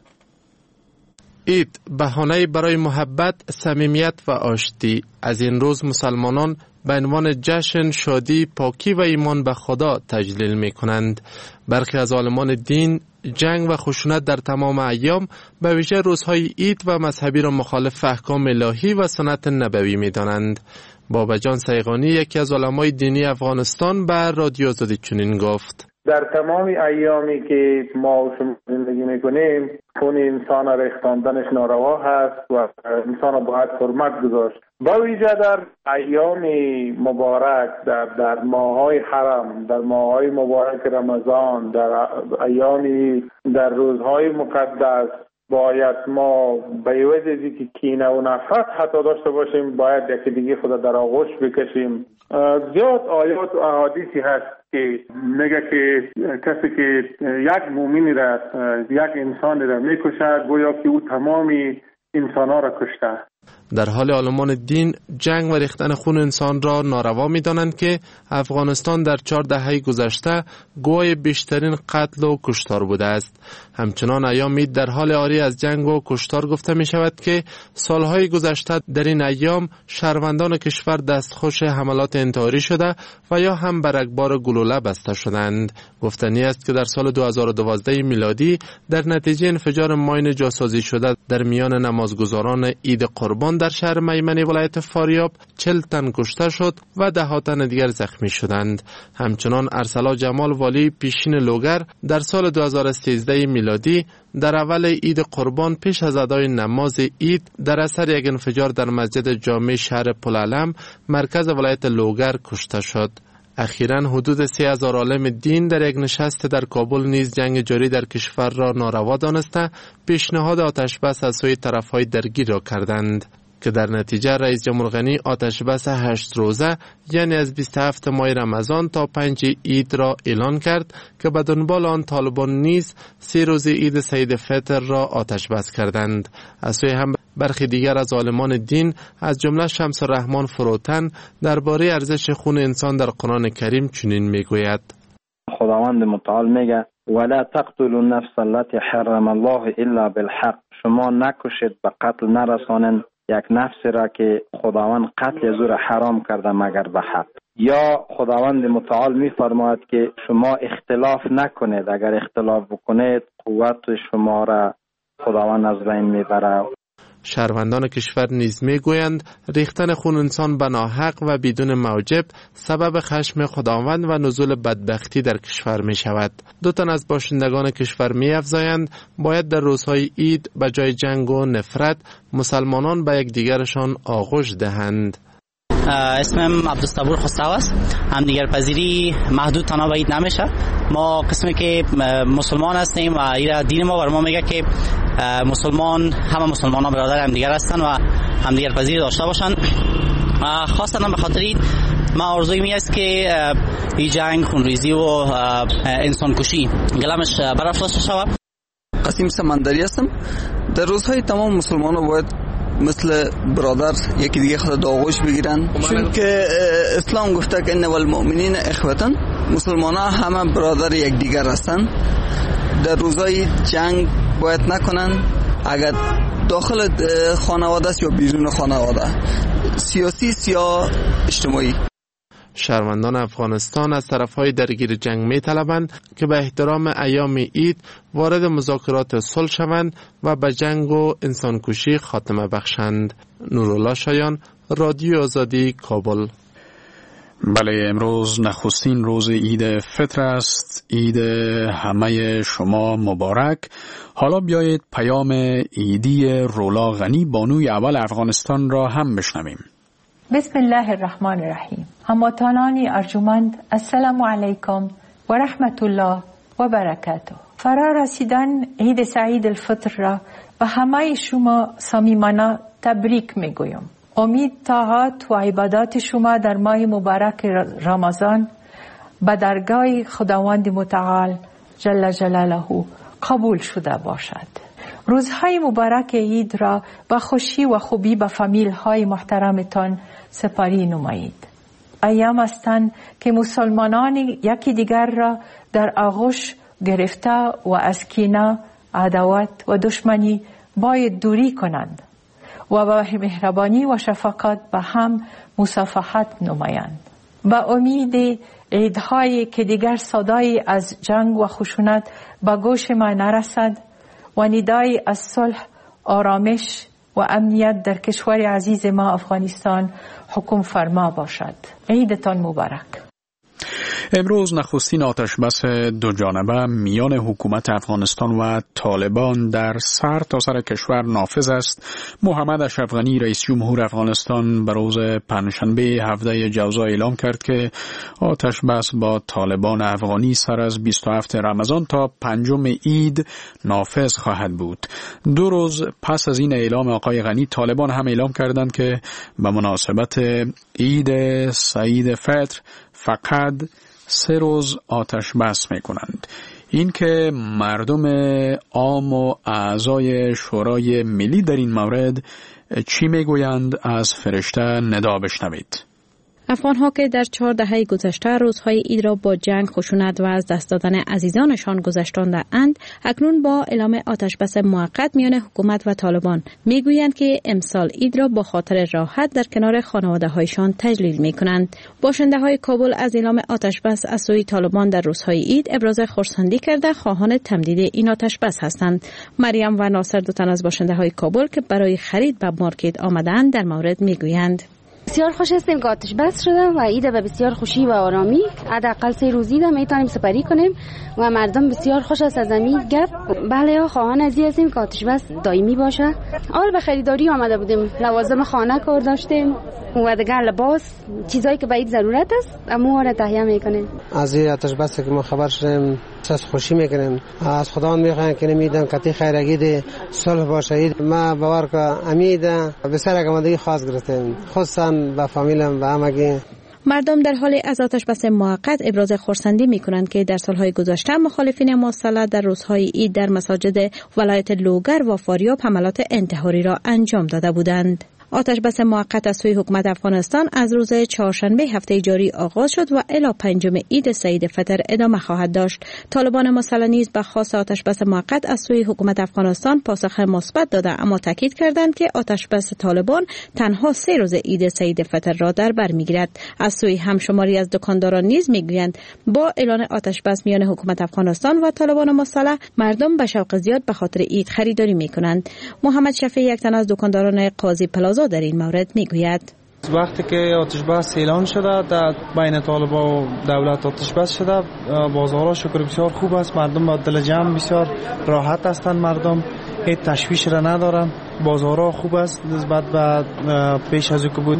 عید بهانه برای محبت، صمیمیت و آشتی. از این روز مسلمانان به عنوان جشن، شادی، پاکی و ایمان به خدا تجلیل می کنند. برخی از عالمان دین جنگ و خشونت در تمام ایام به ویژه روزهای عید و مذهبی را مخالف احکام الهی و سنت نبوی می دانند. بابا جان سیغانی یکی از علمای دینی افغانستان به رادیو آزادی چنین گفت: در تمام ایامی که ما و شما زندگی میکنیم خون انسان را ریختاندنش ناروا هست و انسان را باید حرمت گذاشت. با ویژه در ایام مبارک، در در ماه‌های حرم، در ماه‌های مبارک رمضان، در ایامی در روزهای مقدس باید ما به عوض از اینکه کینه و نفرت حتی داشته باشیم باید یکی دیگه خدا در آغوش بکشیم. زیاد آیات و احادیثی هست که میگه که کسی که یک مؤمنی را یک انسانی را میکشد گویا که او تمامی انسان‌ها را کشته. در حال عالمان دین جنگ و ریختن خون انسان را ناروا می دانند که افغانستان در چهار دهه گذشته گواه بیشترین قتل و کشتار بوده است. همچنان ایام عید در حال عاری از جنگ و کشتار گفته می شود که سالهای گذشته در این ایام شهروندان کشور دستخوش حملات انتحاری شده و یا هم بر رگبار گلوله بسته شدند. گفتنی است که در سال دو هزار و دوازده میلادی در نتیجه انفجار ماین جاسازی شده در میان نمازگزاران عید قربان در شهر میمنه ولایت فاریاب چهل تن کشته شد و ده ها تن دیگر زخمی شدند. همچنان ارسلا جمال والی پیشین لوگر در سال دو هزار و سیزده میلادی در اول عید قربان پیش از ادای نماز عید در اثر یک انفجار در مسجد جامع شهر پلعلم مرکز ولایت لوگر کشته شد. اخیراً حدود سه هزار عالم دین در یک نشست در کابل نیز جنگ جاری در کشور را ناروا دانسته پیشنهاد آتش بس از سوی طرف‌های درگیر را کردند که در نتیجه رئیس جمهور غنی آتش بس هشت روزه یعنی از بیست و هفتم ماه رمضان تا پنج عید را اعلان کرد که به دنبال آن طالبان نیز سه روز عید سعید فطر را آتش بس کردند. از سوی هم برخی دیگر از عالمان دین از جمله شمس الرحمن فروتن درباره ارزش خون انسان در قرآن کریم چنین میگوید: خداوند متعال میگه ولا تقتلوا النفس التي حرم الله الا بالحق. شما نکشید به قتل نرسانید یک نفس را که خداوند قتل از او را حرام کرده مگر به حق. یا خداوند متعال می فرماید که شما اختلاف نکنید، اگر اختلاف بکنید قوت شما را خداوند از بین میبره. شهروندان کشور نیز میگویند ریختن خون انسان به ناحق و بدون موجب سبب خشم خداوند و نزول بدبختی در کشور می شود. دو تن از باشندگان کشور می افزایند باید در روزهای عید به جای جنگ و نفرت مسلمانان به یک دیگرشان آغوش دهند. اسمم عبدالصبور خسرو است. هم دیگر پذیری محدود تنها به عید نمیشه. ما قسمی که مسلمان هستیم و ایرا دین ما بر ما میگه که مسلمان همه مسلمان ها برادر هم دیگر هستن و هم دیگر پذیری داشته باشن. خواستن به خاطر عید ما آرزوی می است که این جنگ، خونریزی و انسان کشی گلمش برافراشته شود. قاسم سمندری هستم. در روزهای تمام مسلمان ها باید مثل برادر یکی دیگه خود آغوش بگیرن، چون که اسلام گفته که ان المؤمنین اخوتن، مسلمان ها همه برادر یک دیگر هستن. در روزهای جنگ باید نکنن اگر داخل خانواده است یا بیرون خانواده، سیاسی یا اجتماعی. شهروندان افغانستان از طرفهای درگیر جنگ می طلبند که به احترام ایام عید وارد مذاکرات صلح شوند و به جنگ و انسانکشی خاتمه بخشند. نورالله شایان، رادیو آزادی، کابل. بله، امروز نخستین روز عید فطر است. عید همه شما مبارک. حالا بیایید پیام عیدی رولا غنی، بانوی اول افغانستان را هم بشنویم. بسم الله الرحمن الرحیم. هموطنان ارجمند، السلام علیکم و رحمت الله و برکاته. فرا رسیدن عید سعید الفطر را به همه شما صمیمانه تبریک میگویم. امید طاعات و عبادات شما در ماه مبارک رمضان به درگاه خداوند متعال جل جلاله قبول شده باشد. روزهای مبارک عید را با خوشی و خوبی به فامیل های محترمتان سپاری نمایید. ایام هستند که مسلمانان یکی دیگر را در آغوش گرفته و از کینه، عداوت و دشمنی باید دوری کنند و با مهربانی و شفقت به هم مصافحت نمایند. با امید عیدهایی که دیگر صدای از جنگ و خشونت به گوش ما نرسد و ندای از صلح، آرامش و امنیت در کشور عزیز ما افغانستان حکم فرما باشد. عیدتان مبارک. امروز نخستین آتش بس دو جانبه میان حکومت افغانستان و طالبان در سر تا سر کشور نافذ است. محمد اشرف غنی رئیس جمهور افغانستان به روز پنجشنبه هفده جوزا اعلام کرد که آتش بس با طالبان افغانی سر از بیست و هفتم رمضان تا پنجم عید نافذ خواهد بود. دو روز پس از این اعلام آقای غنی، طالبان هم اعلام کردند که به مناسبت عید سعید فطر فقط سه روز آتش بس می کنند. این که مردم عام و اعضای شورای ملی در این مورد چی می گویند، از فرشته ندا بشنوید. افغان‌ها که در چهار دهه گذشته روزهای عید را با جنگ، خشونت و از دست دادن عزیزانشان گذشتانده‌اند، اکنون با اعلام آتشبس موقت میان حکومت و طالبان میگویند که امسال عید را با خاطر راحت در کنار خانواده‌هایشان تجلیل می‌کنند. باشنده‌های کابل از اعلام آتشبس از سوی طالبان در روزهای عید ابراز خرسندی کرده خواهان تمدید این آتشبس هستند. مریم و ناصر، دو تن از باشنده‌های کابل که برای خرید به مارکت آمدند، در مورد میگویند: بسیار خوش هستیم که آتش بس شده و عید به بسیار خوشی و آرامی حداقل سه روزی را میتونیم سپری کنیم و مردم بسیار خوش است از این گپ. بله، خواهان ازی هستیم که آتش بس دائمی باشه. اول به خریداری آمده بودیم، لوازم خانه کار داشتیم و دیگه لباس، چیزایی که به عید ضرورت است، اما را تهیه میکنیم. از این آتش بس که ما خبر شدیم از خوشی میکنیم. از خدا میخوایم که نمیدم کتی خیرگید صلح باشه. ما باور که امید بسیار آمادگی خاص گرفتیم، خصوصا با فامیلم و همگی. مردم در حال از آتشبس موقت ابراز خرسندی می کنند که در سالهای گذشته مخالفین مصالحه در روزهای عید در مساجد ولایت لوگر و فاریاب حملات انتحاری را انجام داده بودند. آتشبس موقت از سوی حکومت افغانستان از روز چهارشنبه هفته جاری آغاز شد و الی پنجم عید سعید فطر ادامه خواهد داشت. طالبان مسلح نیز به خواست آتشبس موقت از سوی حکومت افغانستان پاسخ مثبت داده، اما تاکید کردند که آتشبس طالبان تنها سه روز عید سعید فطر را در بر میگیرد. از سوی همشماری از دکانداران نیز میگویند با اعلان آتشبس میان حکومت افغانستان و طالبان مسلح، مردم به شوق زیاد به خاطر عید خریداری میکنند. محمد شفیع، یک تن از دکانداران قاضی پلازا، در این مورد میگوید: وقتی که آتش بس اعلان شده در بین طالبان و دولت آتش بس شده، بازارها شکر بسیار خوب است، مردم با دل جمع بسیار راحت هستند، مردم هیچ تشویش را ندارن، بازارها خوب است نسبت به پیش از او که بود.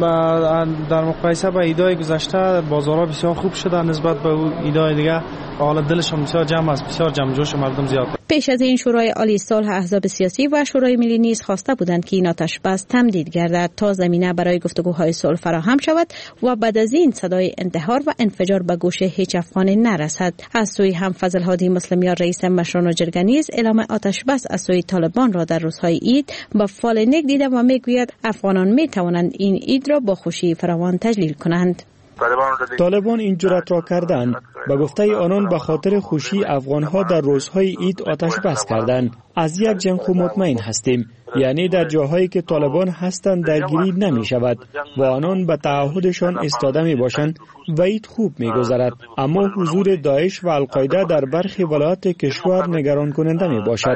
در مقایسه با عیدهای گذشته بازارها بسیار خوب شده نسبت به عیدهای دیگه، حالا دلشون بسیار جمع است، بسیار جمع جوش مردم زیاد. پیش از این شورای عالی صلح احزاب سیاسی و شورای ملی نیز خواسته بودند که این آتش بس تمدید گردد تا زمینه برای گفتگوهای صلح فراهم شود و بعد از این صدای انتحار و انفجار به گوش هیچ افغانی نرسد. از سوی هم فضل هادی مسلمیان، رئیس مشران و جرگه نیز اعلام آتش بس از سوی طالبان را در روزهای عید با فال نیک دیده و میگوید افغانان می توانند این عید را با خوشی فراوان تجلیل کنند. طالبان این جرأت را کردند. به گفته آنان به خاطر خوشی افغانها در روزهای عید آتش بس کردند. از یک جنگ خوب مطمئن هستیم، یعنی در جاهایی که طالبان هستند درگیری نمی شود و آنان به تعهدشان ایستاده می باشند و عید خوب می گذرد. اما حضور داعش و القاعده در برخی ولایات کشور نگران کننده می باشد.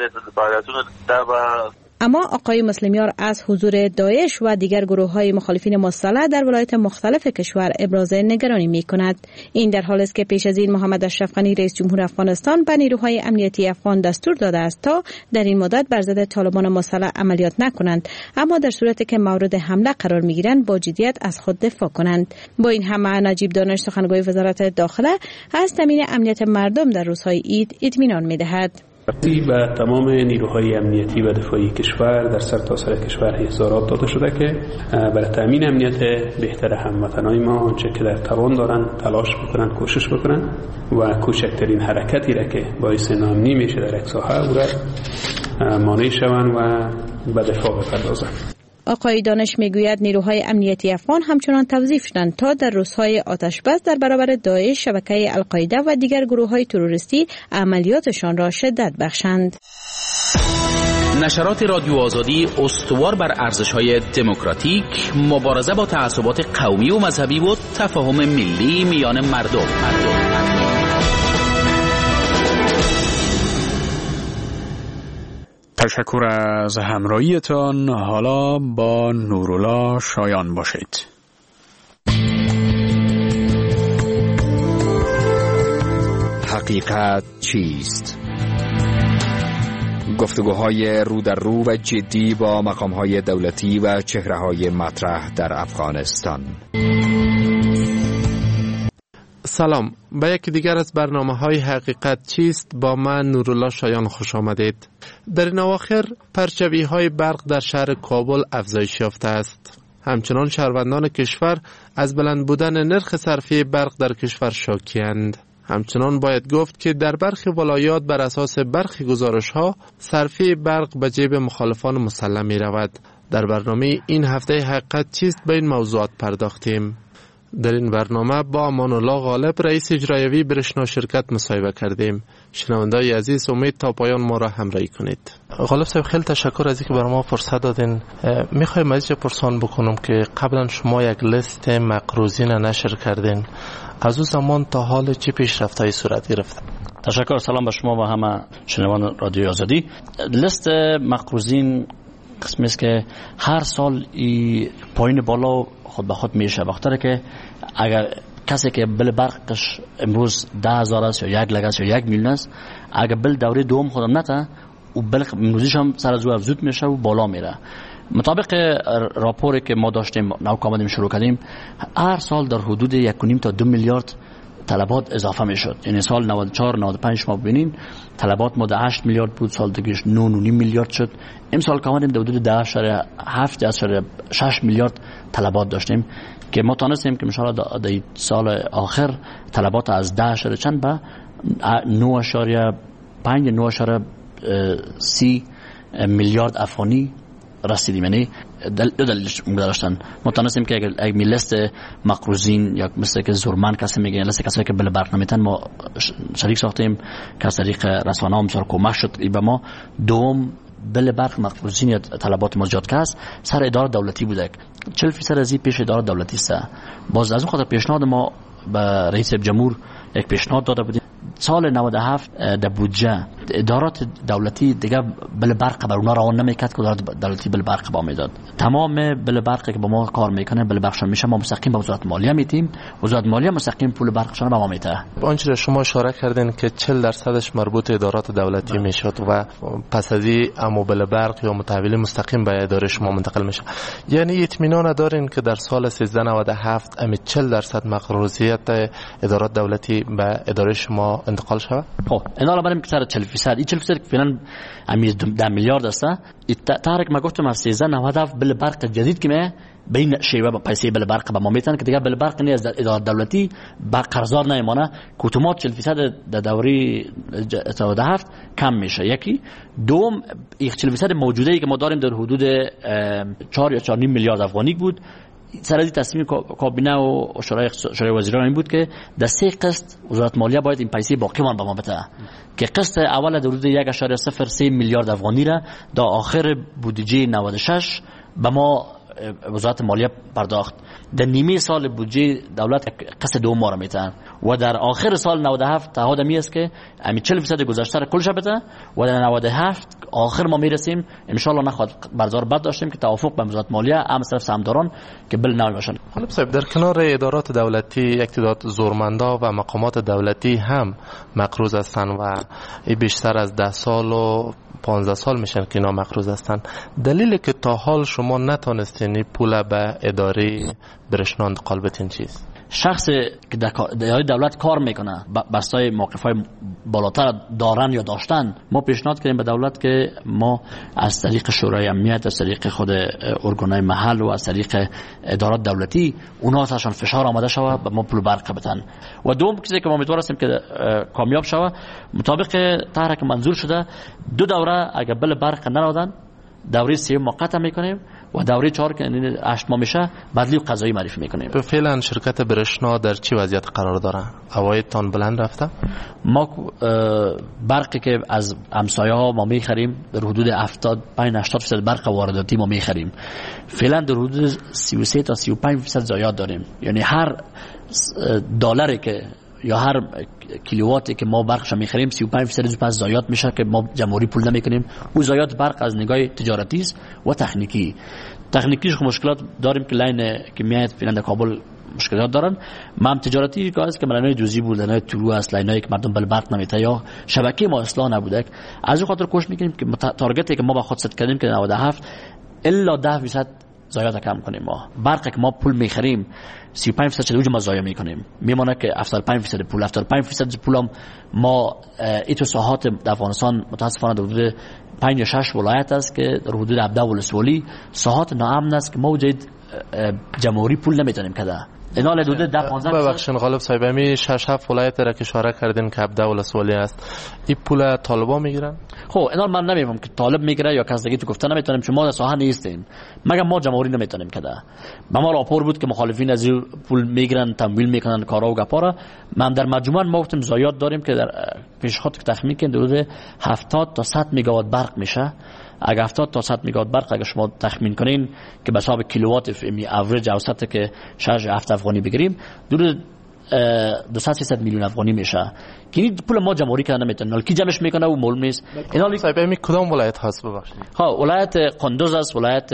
اما آقای مسلمیار از حضور داعش و دیگر گروه‌های مخالفین مسلح در ولایات مختلف کشور ابراز نگرانی می‌کند. این در حالی است که پیش از این محمد اشرف غنی رئیس جمهور افغانستان به نیروهای امنیتی افغان دستور داده است تا در این مدت بر ضد طالبان مسلح عملیات نکنند، اما در صورتی که مورد حمله قرار می‌گیرند با جدیت از خود دفاع کنند. با این همه نجیب دانش سخنگوی وزارت داخله از تامین امنیت مردم در روزهای عید اطمینان می‌دهد. به تمام نیروهای امنیتی و دفاعی کشور در سرتاسر کشور احضارات داده شده که برای تامین امنیت بهتر هموطنان ما آنچه که در توان دارند تلاش بکنند، کوشش بکنند و کوچکترین حرکتی را که باعث ناامنی میشه در یک ساحه او را مانع شوند و به دفاع بپردازند. آقای دانش میگوید نیروهای امنیتی افغان همچنان توظیف شدند تا در روزهای آتشبس در برابر داعش، شبکه القاعده و دیگر گروه‌های تروریستی عملیاتشان را شدت بخشند. نشرات رادیو آزادی استوار بر ارزش‌های دموکراتیک، مبارزه با تعصبات قومی و مذهبی و تفاهم ملی میان مردم. مردم. تشکر از همراهیتان. حالا با نورالله شایان باشید. حقیقت چیست؟ گفتگوهای رو در رو و جدی با مقامهای دولتی و چهره‌های مطرح در افغانستان. سلام، به یکی دیگر از برنامه‌های حقیقت چیست با من نورالله شایان خوش آمدید. در این اواخر پرچوی‌های برق در شهر کابل افزایش یافته است. همچنان شهروندان کشور از بلند بودن نرخ صرفه برق در کشور شاکی‌اند. همچنان باید گفت که در برخی ولایات بر اساس برخی گزارش‌ها صرفه برق به جیب مخالفان مسلح می‌رود. در برنامه این هفته حقیقت چیست به این موضوعات پرداختیم. در این برنامه با امان الله غالب رئیس اجرایی برشنا شرکت مصاحبه کردیم. شنوندای عزیز امید تا پایان ما را همراهی کنید. غالب صاحب خیلی تشکر از اینکه برای ما فرصت دادین. میخوایم از اینجا پرسان بکنم که قبلا شما یک لیست مقروضین نشر کردین، از اون زمان تا حال چه پیشرفت‌هایی صورت گرفته؟ تشکر. سلام به شما و همه شنوان رادیو آزادی. لیست مقروضین قسمی است که هر سال ای پایین بالا خود به خود میشه. وقتی که اگر کسی که بل برقش امروز ده هزار است یا یک لک است یا یک میلیون است، اگر بل دوره دوم خودم نته و بل امروزیش هم سر از او افزود میشه و بالا میره. مطابق راپوری که ما داشتیم نو آمدیم شروع کردیم، هر سال در حدود یک و نیم تا دو میلیارد طلبات اضافه میشد. یعنی سال نود و چهار نود و پنج ما ببینین طلبات ما ده هشت میلیارد بود، سال دیگهش نه و نیم میلیارد شد. امسال که آمدیم در حدود ده اشاره هفت اشاره شش میلیارد طلبات داشتیم که ما تونستیم که ان شاء الله در سال آخر طلبات از ده اشاره چند به نه اشاره پنج نه اشاره سی میلیارد افغانی رسیدیم. یعنی دل دلش داشتن. ما تونستیم که اگر یک لیست مقروضین یا مثل که زورمن کسی میگه لیست کسایی که بل برق نمیتن ما شریک ساختیم که از طریق رسانه‌ها بسیار کمک شد. ای به ما دوم بل برق مقروضین یا طلبات ما زیاد که است سر اداره دولتی بوده. چهل درصد از این پیش اداره دولتی است. باز از اون خاطر پیشنهاد ما به رئیس جمهور یک پیشنهاد داده بودیم سال نود و هفت در بودجه ادارات دولتی دیگه بل برق بر اونا روان نمیکرد که ادارات دولتی بل برق با میداد. تمام بل برقی که با ما کار میکنه بل برقشون میشه ما مستقیم به وزارت مالیه میدیم، وزارت مالیه مستقیم پول برقشون به ما میده. آنچه شما اشاره کردین که چهل درصدش مربوط ادارات دولتی میشد و پس از این امو بل برق یا متحول مستقیم به اداره شما منتقل میشه، یعنی اطمینان دارین که در سال سیزده نود و هفت ام چهل درصد مقروضیت ادارات دولتی به اداره شما انتقال شود؟ خب اینا رو بریم که سر چهل درصد این چهل درصد که فعلا امیز ده میلیارد است. تحرک ما گفتم از سیزده نود و هفت بل برق جدید که ما بین شیوه با پیسه بل برق با ما میتن که دیگه بل برق نه از اداره دولتی با قرضدار نمیمونه. اتومات چهل درصد در دوره نود و هفت کم میشه. یکی دوم چهل درصد موجوده ای که ما داریم در حدود چهار یا چهار و نیم میلیارد افغانی بود سر تصمیم کابینه و شورای شورای وزیران این بود که در سه قسط وزارت مالیه باید این پیسه باقی مان به ما بده، که قسط اول در حدود یک و صفر سه میلیارد افغانی را در آخر بودجه نود و شش به ما وزارت مالیه پرداخت. در نیمه سال بودجه دولت قسط دوم ما را میتن و در آخر سال نود و هفت تعهد می است که همین چهل درصد گذشته را کلش بده و در نود و هفت آخر ما میرسیم ان شاء الله. نخواد بازار بد داشتیم که توافق به وزارت مالیه هم طرف سهامداران که بل نمی باشن. حالا صاحب در کنار ادارات دولتی یک تعداد زورمندا و مقامات دولتی هم مقروض هستند و بیشتر از ده سال و پانزده سال میشن که اینا مقروض هستن. دلیلی که تا حال شما نتونستین پول به اداره برشنا انتقال بدین چیست؟ شخصی که در دولت کار میکنه بستای موقفهای بالاتر دارن یا داشتن، ما پیشنهاد کردیم به دولت که ما از طریق شورای امنیت، از طریق خود ارگانهای محل و از طریق ادارات دولتی اونها تاشون فشار آمده شود به ما پول برق بدن. و دوم چیزی که ما امیدوار هستیم که کامیاب شود، مطابق طرحی که منظور شده دو دوره اگر بل برق ندادن دوره سه موقت میکنیم و دوره چهار که هشت ماه میشه بدلی و قضایی معرفی میکنیم. فعلا شرکت برشنا در چه وضعیت قرار داره؟ عوایدتان بلند رفته؟ ما برقی که از همسایه ها ما میخریم در حدود هفتاد پنج هشتاد درصد برق وارداتی ما میخریم. فعلا در حدود سی و سه تا سی و پنج درصد زایات داریم، یعنی هر دلاری که یا هر کیلوواتی که ما برقش میخریم سی و پنج درصد پس زایات میشه که ما جمهوری پول نمیکنیم. او زایات برق از نگاه تجارتی است و تکنیکی. تکنیکیش مشکلات داریم که لاین که میاد فعلا کابل مشکلات دارن. ما هم تجارتی که است که لاینای جزئی بود، لاینای تورو است، لاینایی که مردم بل برق نمیته یا شبکه ما اصلاح نبوده. از این خاطر کوشش میکنیم که تارگتی که ما با خود ست کردیم که نود و هفت الا ده درصد زایات کم کنیم. ما برقی که ما پول میخریم سی و پنج درصد چه ما ضایع میکنیم، میمونه که هفتاد و پنج درصد پول هفتاد و پنج درصد پولم ما ایتو ساحات در افغانستان متاسفانه در حدود پنج شش ولایت است که در حدود هفده ولسوالی ساحات ناامن است که ما وجود جمهوری پول نمیتونیم کده. اینا له حدود ده پانزده ببخشید غالب صاحب می شش هفت ولایت را که اشاره کردین که هفده ولسوالی است، این پول طالبا میگیرن؟ خب اینا من نمیگم که طالب میگیره یا کس دیگه تو گفته نمیتونیم، چون ما در ساحه نیستیم، مگر ما جمهوری نمیتونیم کده. به ما راپور بود که مخالفین از پول میگیرن، تمویل میکنن کارا و گپارا. من در مجموعه ما گفتیم زایات داریم که در پیشخط تخمین کنیم در حدود هفتاد تا صد مگاوات برق میشه. اگر هفتاد تا صد مگاوات برق اگر شما تخمین کنین که به حساب کیلووات فیمی اوریج اوسط که شش هفت افغانی بگیریم دور دویست درصد میلیون افغانی میشه که این پول ما جمهوری کردن نمیتونه. کی جمعش میکنه و معلوم نیست. اینا صاحب می کدام ولایت هست ببخشید؟ ها ولایت قندوز است، ولایت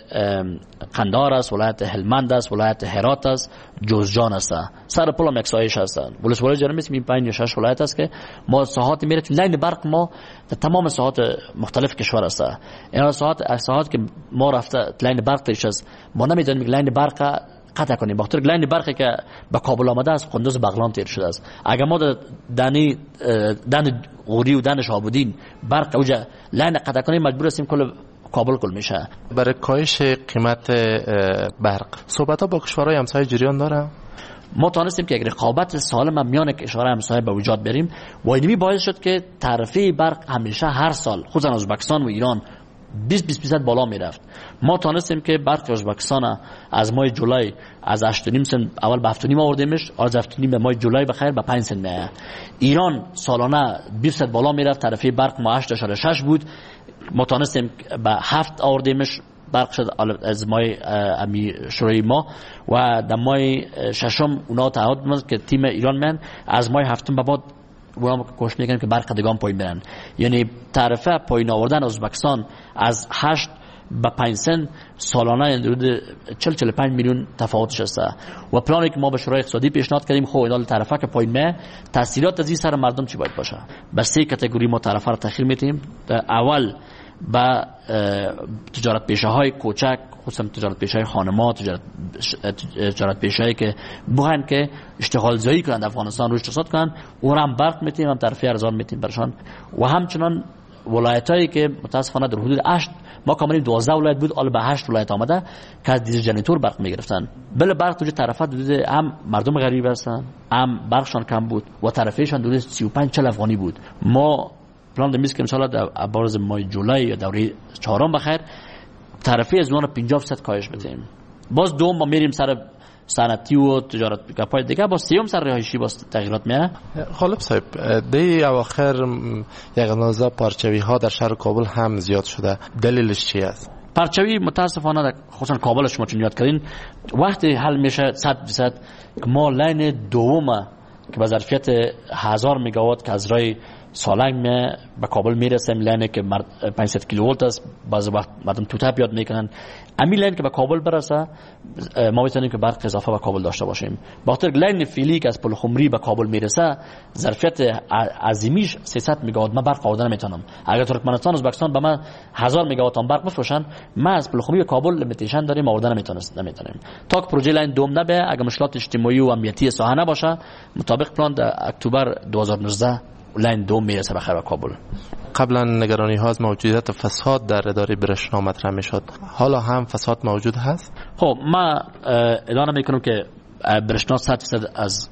قندهار است، ولایت هلمند است، ولایت هرات است، جوزجان است. سر پول هم یکسایش هستن. ولسوالی جرم است. این پنج شش ولایت است که ما ساحات میره که لاین برق ما در تمام ساحات مختلف کشور است. اینا ساحات ساحات که ما رفته لاین برق تیش است، ما نمیدونیم که لاین برق قطع کنیم. بخاطر لاین برقی که به کابل آمده است قندوز بغلان تیر شده است. اگر ما دانی دن غوری و دن شهاب‌الدین برق اوجا لاین قطع کنیم مجبور هستیم کل کابل کل میشه. برای کاهش قیمت برق صحبت ها با کشورهای همسایه جریان داره؟ ما تانستیم که یک رقابت سالم میان کشورهای همسایه به وجود بریم و اینمی باعث شد که تعرفه برق همیشه هر سال خصوصا ازبکستان و ایران بیست بیست درصد بالا میرفت. ما تانستیم که برق ازبکستان از ماه جولای از هشت و نیم سنت اول به هفت و نیم آوردیمش، از هفت و نیم به ماه جولای بخیر به پنج سنت میاد. ایران سالانه بیست درصد بالا میرفت، تعرفه برق ما هشت و شش بود، ما تانستیم به هفت آوردیمش برق شد از ماه امی شورای ما و در ماه ششم اونا تعهد دادن که تیم ایران من از ماه هفتم به بعد و کوشش میکنن که برق دگان پایین برن. یعنی تعرفه پایین آوردن ازبکستان از هشت به پنج سنت سالانه حدود چهل چهل و پنج میلیون تفاوتش است و پلانی که ما به شورای اقتصادی پیشنهاد کردیم خب اینا تعرفه که پایین میه تاثیرات از این سر مردم چی باید باشه. به سه کاتگوری ما تعرفه رو تخیر میتیم. اول با تجارت پیشه های کوچک، خصوصا تجارت پیشه های خانما، تجارت تجارت پیشه هایی که بخواین که اشتغال زایی کنند افغانستان روش اقتصاد کنند، اون هم برق میتیم، هم تعرفه ارزان میتیم برشان. و همچنان ولایت هایی که متاسفانه در حدود هشت ما کاملا دوازده ولایت بود حالا به هشت ولایت آمده که از دیزل جنریتور برق میگرفتن. بله برق توی تعرفه حدود هم مردم غریب هستن، هم برقشان کم بود و تعرفهشان حدود سی و پنج چهل افغانی بود. ما پلان دمیز که انشالله در عبارز ماه جولای یا دوره چهارم بخیر تعرفه از اونها پنجاه درصد کاهش بدیم. باز دوم ما میریم سر صنعتی و تجارت گپای دیگه، با سیوم سر رهایشی باز تغییرات میاد. خالب صاحب دی اواخر یک نوزا پارچوی ها در شهر کابل هم زیاد شده، دلیلش چی است؟ پارچوی متاسفانه در خصوصا کابل شما چون یاد کردین وقتی حل میشه صد درصد ما لین دوم که با ظرفیت هزار مگاوات که از رای سالنگ می به کابل میرسیم، لینی که پانصد کیلوولت است، بعضی وقت مردم توته بیاد میکنن. امی لین که به کابل برسه ما میتونیم که برق اضافه به کابل داشته باشیم. با خاطر لین فعلی که از پل خمری به کابل میرسه ظرفیت عظیمیش سیصد مگاوات ما برق آوردن میتونم. اگر ترکمنستان و ازبکستان به من هزار مگاوات هم برق بفروشن، ما از پل خمری به کابل لیمیتیشن داریم، آوردن نمیتونست نمیتونیم. تا که پروژه لین دوم نبه، اگر مشکلات اجتماعی و امنیتی ساحه نباشه، مطابق پلان در اکتبر دو هزار و نوزده لین دوم میرسه به خیر کابل. قبلا نگرانی ها از موجودیت فساد در اداره برشنا مطرح میشد، حالا هم فساد موجود هست؟ خب ما ادعا میکنم که برشنا صد درصد از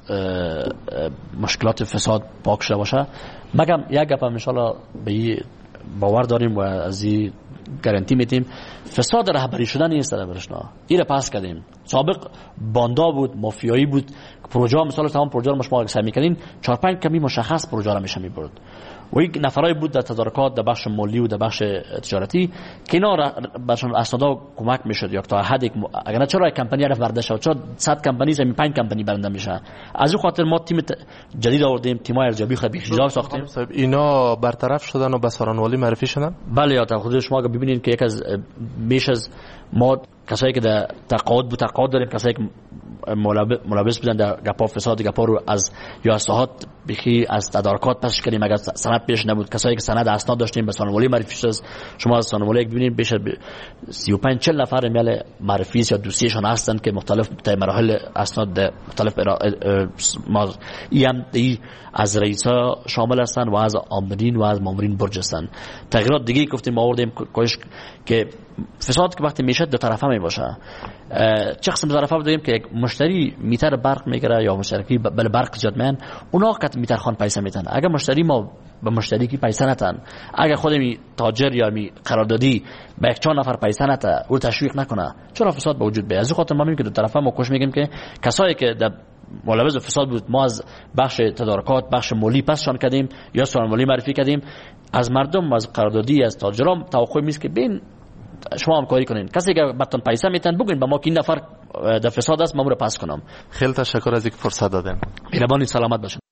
مشکلات فساد پاک شده باشه. مگم یک گپ ان شاء الله به باور داریم و از این گارانتی میدیم فساد رهبری شدن نیست در برشنا. این پاس کردیم. سابق باندا بود، مافیایی بود. پروژه مثلا تمام پروژه رو شما اگه میکنین چهار پنج کمی مشخص پروژه رو میشه میبرد و یک نفرای بود در تدارکات، در بخش مالی و در بخش تجارتی که اینا برشان اسنادا کمک میشد یا تا حد اگر نه چرا کمپانی رفت برده شد، چرا صد کمپانی زمین پنج کمپانی برنده میشه. از این خاطر ما تیم جدید آوردیم، تیم ارزیابی خیلی بیشتر ساختیم. اینا برطرف شدن و به سارانوالی معرفی شدن؟ بله، یا تا خود شما اگه ببینید که یک از بیش از ما کسایی که در تقاعد بود تقاعد داریم، کسایی که ملابس بودن در گپا فساد گپا رو از یا ساحات بخی از تدارکات پسش کردیم. اگر سند پیش نبود کسایی که سند اسناد داشتیم به سانوالی معرفی شد. شما از سانوالی ببینید بیش از سی و پنج چهل نفر میل معرفی یا دوسیشون هستند که مختلف تا مراحل اسناد مختلف ما ام ای از رئیسا شامل هستند و از عاملین و از مامورین برج هستند. تغییرات دیگه گفتیم آوردیم کوشش که فساد که وقتی میشه دو طرفه می باشه. چه قسم طرفه بدیم که یک مشتری میتر برق میگیره یا مشترکی بل برق ایجاد میان، اونا که میتر خان پیسه میتن. اگر مشتری ما به مشتری کی پیسه نتن، اگر خود می تاجر یا می قراردادی به یک چهار نفر پیسه نته او تشویق نکنه، چرا فساد به وجود بیاد. از خاطر ما میگیم که دو طرفه ما کوشش میگیم که کسایی که در ملابس فساد بود ما از بخش تدارکات بخش مالی پسشان کردیم یا سانوالی معرفی کردیم. از مردم از قراردادی از تاجران توقع میست که بین شما هم کاری کنین. کسی که بهتون پیسه میتن بگین با ما که این نفر در فساد است ما رو پس کنم. خیلی تشکر از اینکه فرصت دادین. مهربانی، سلامت باشین.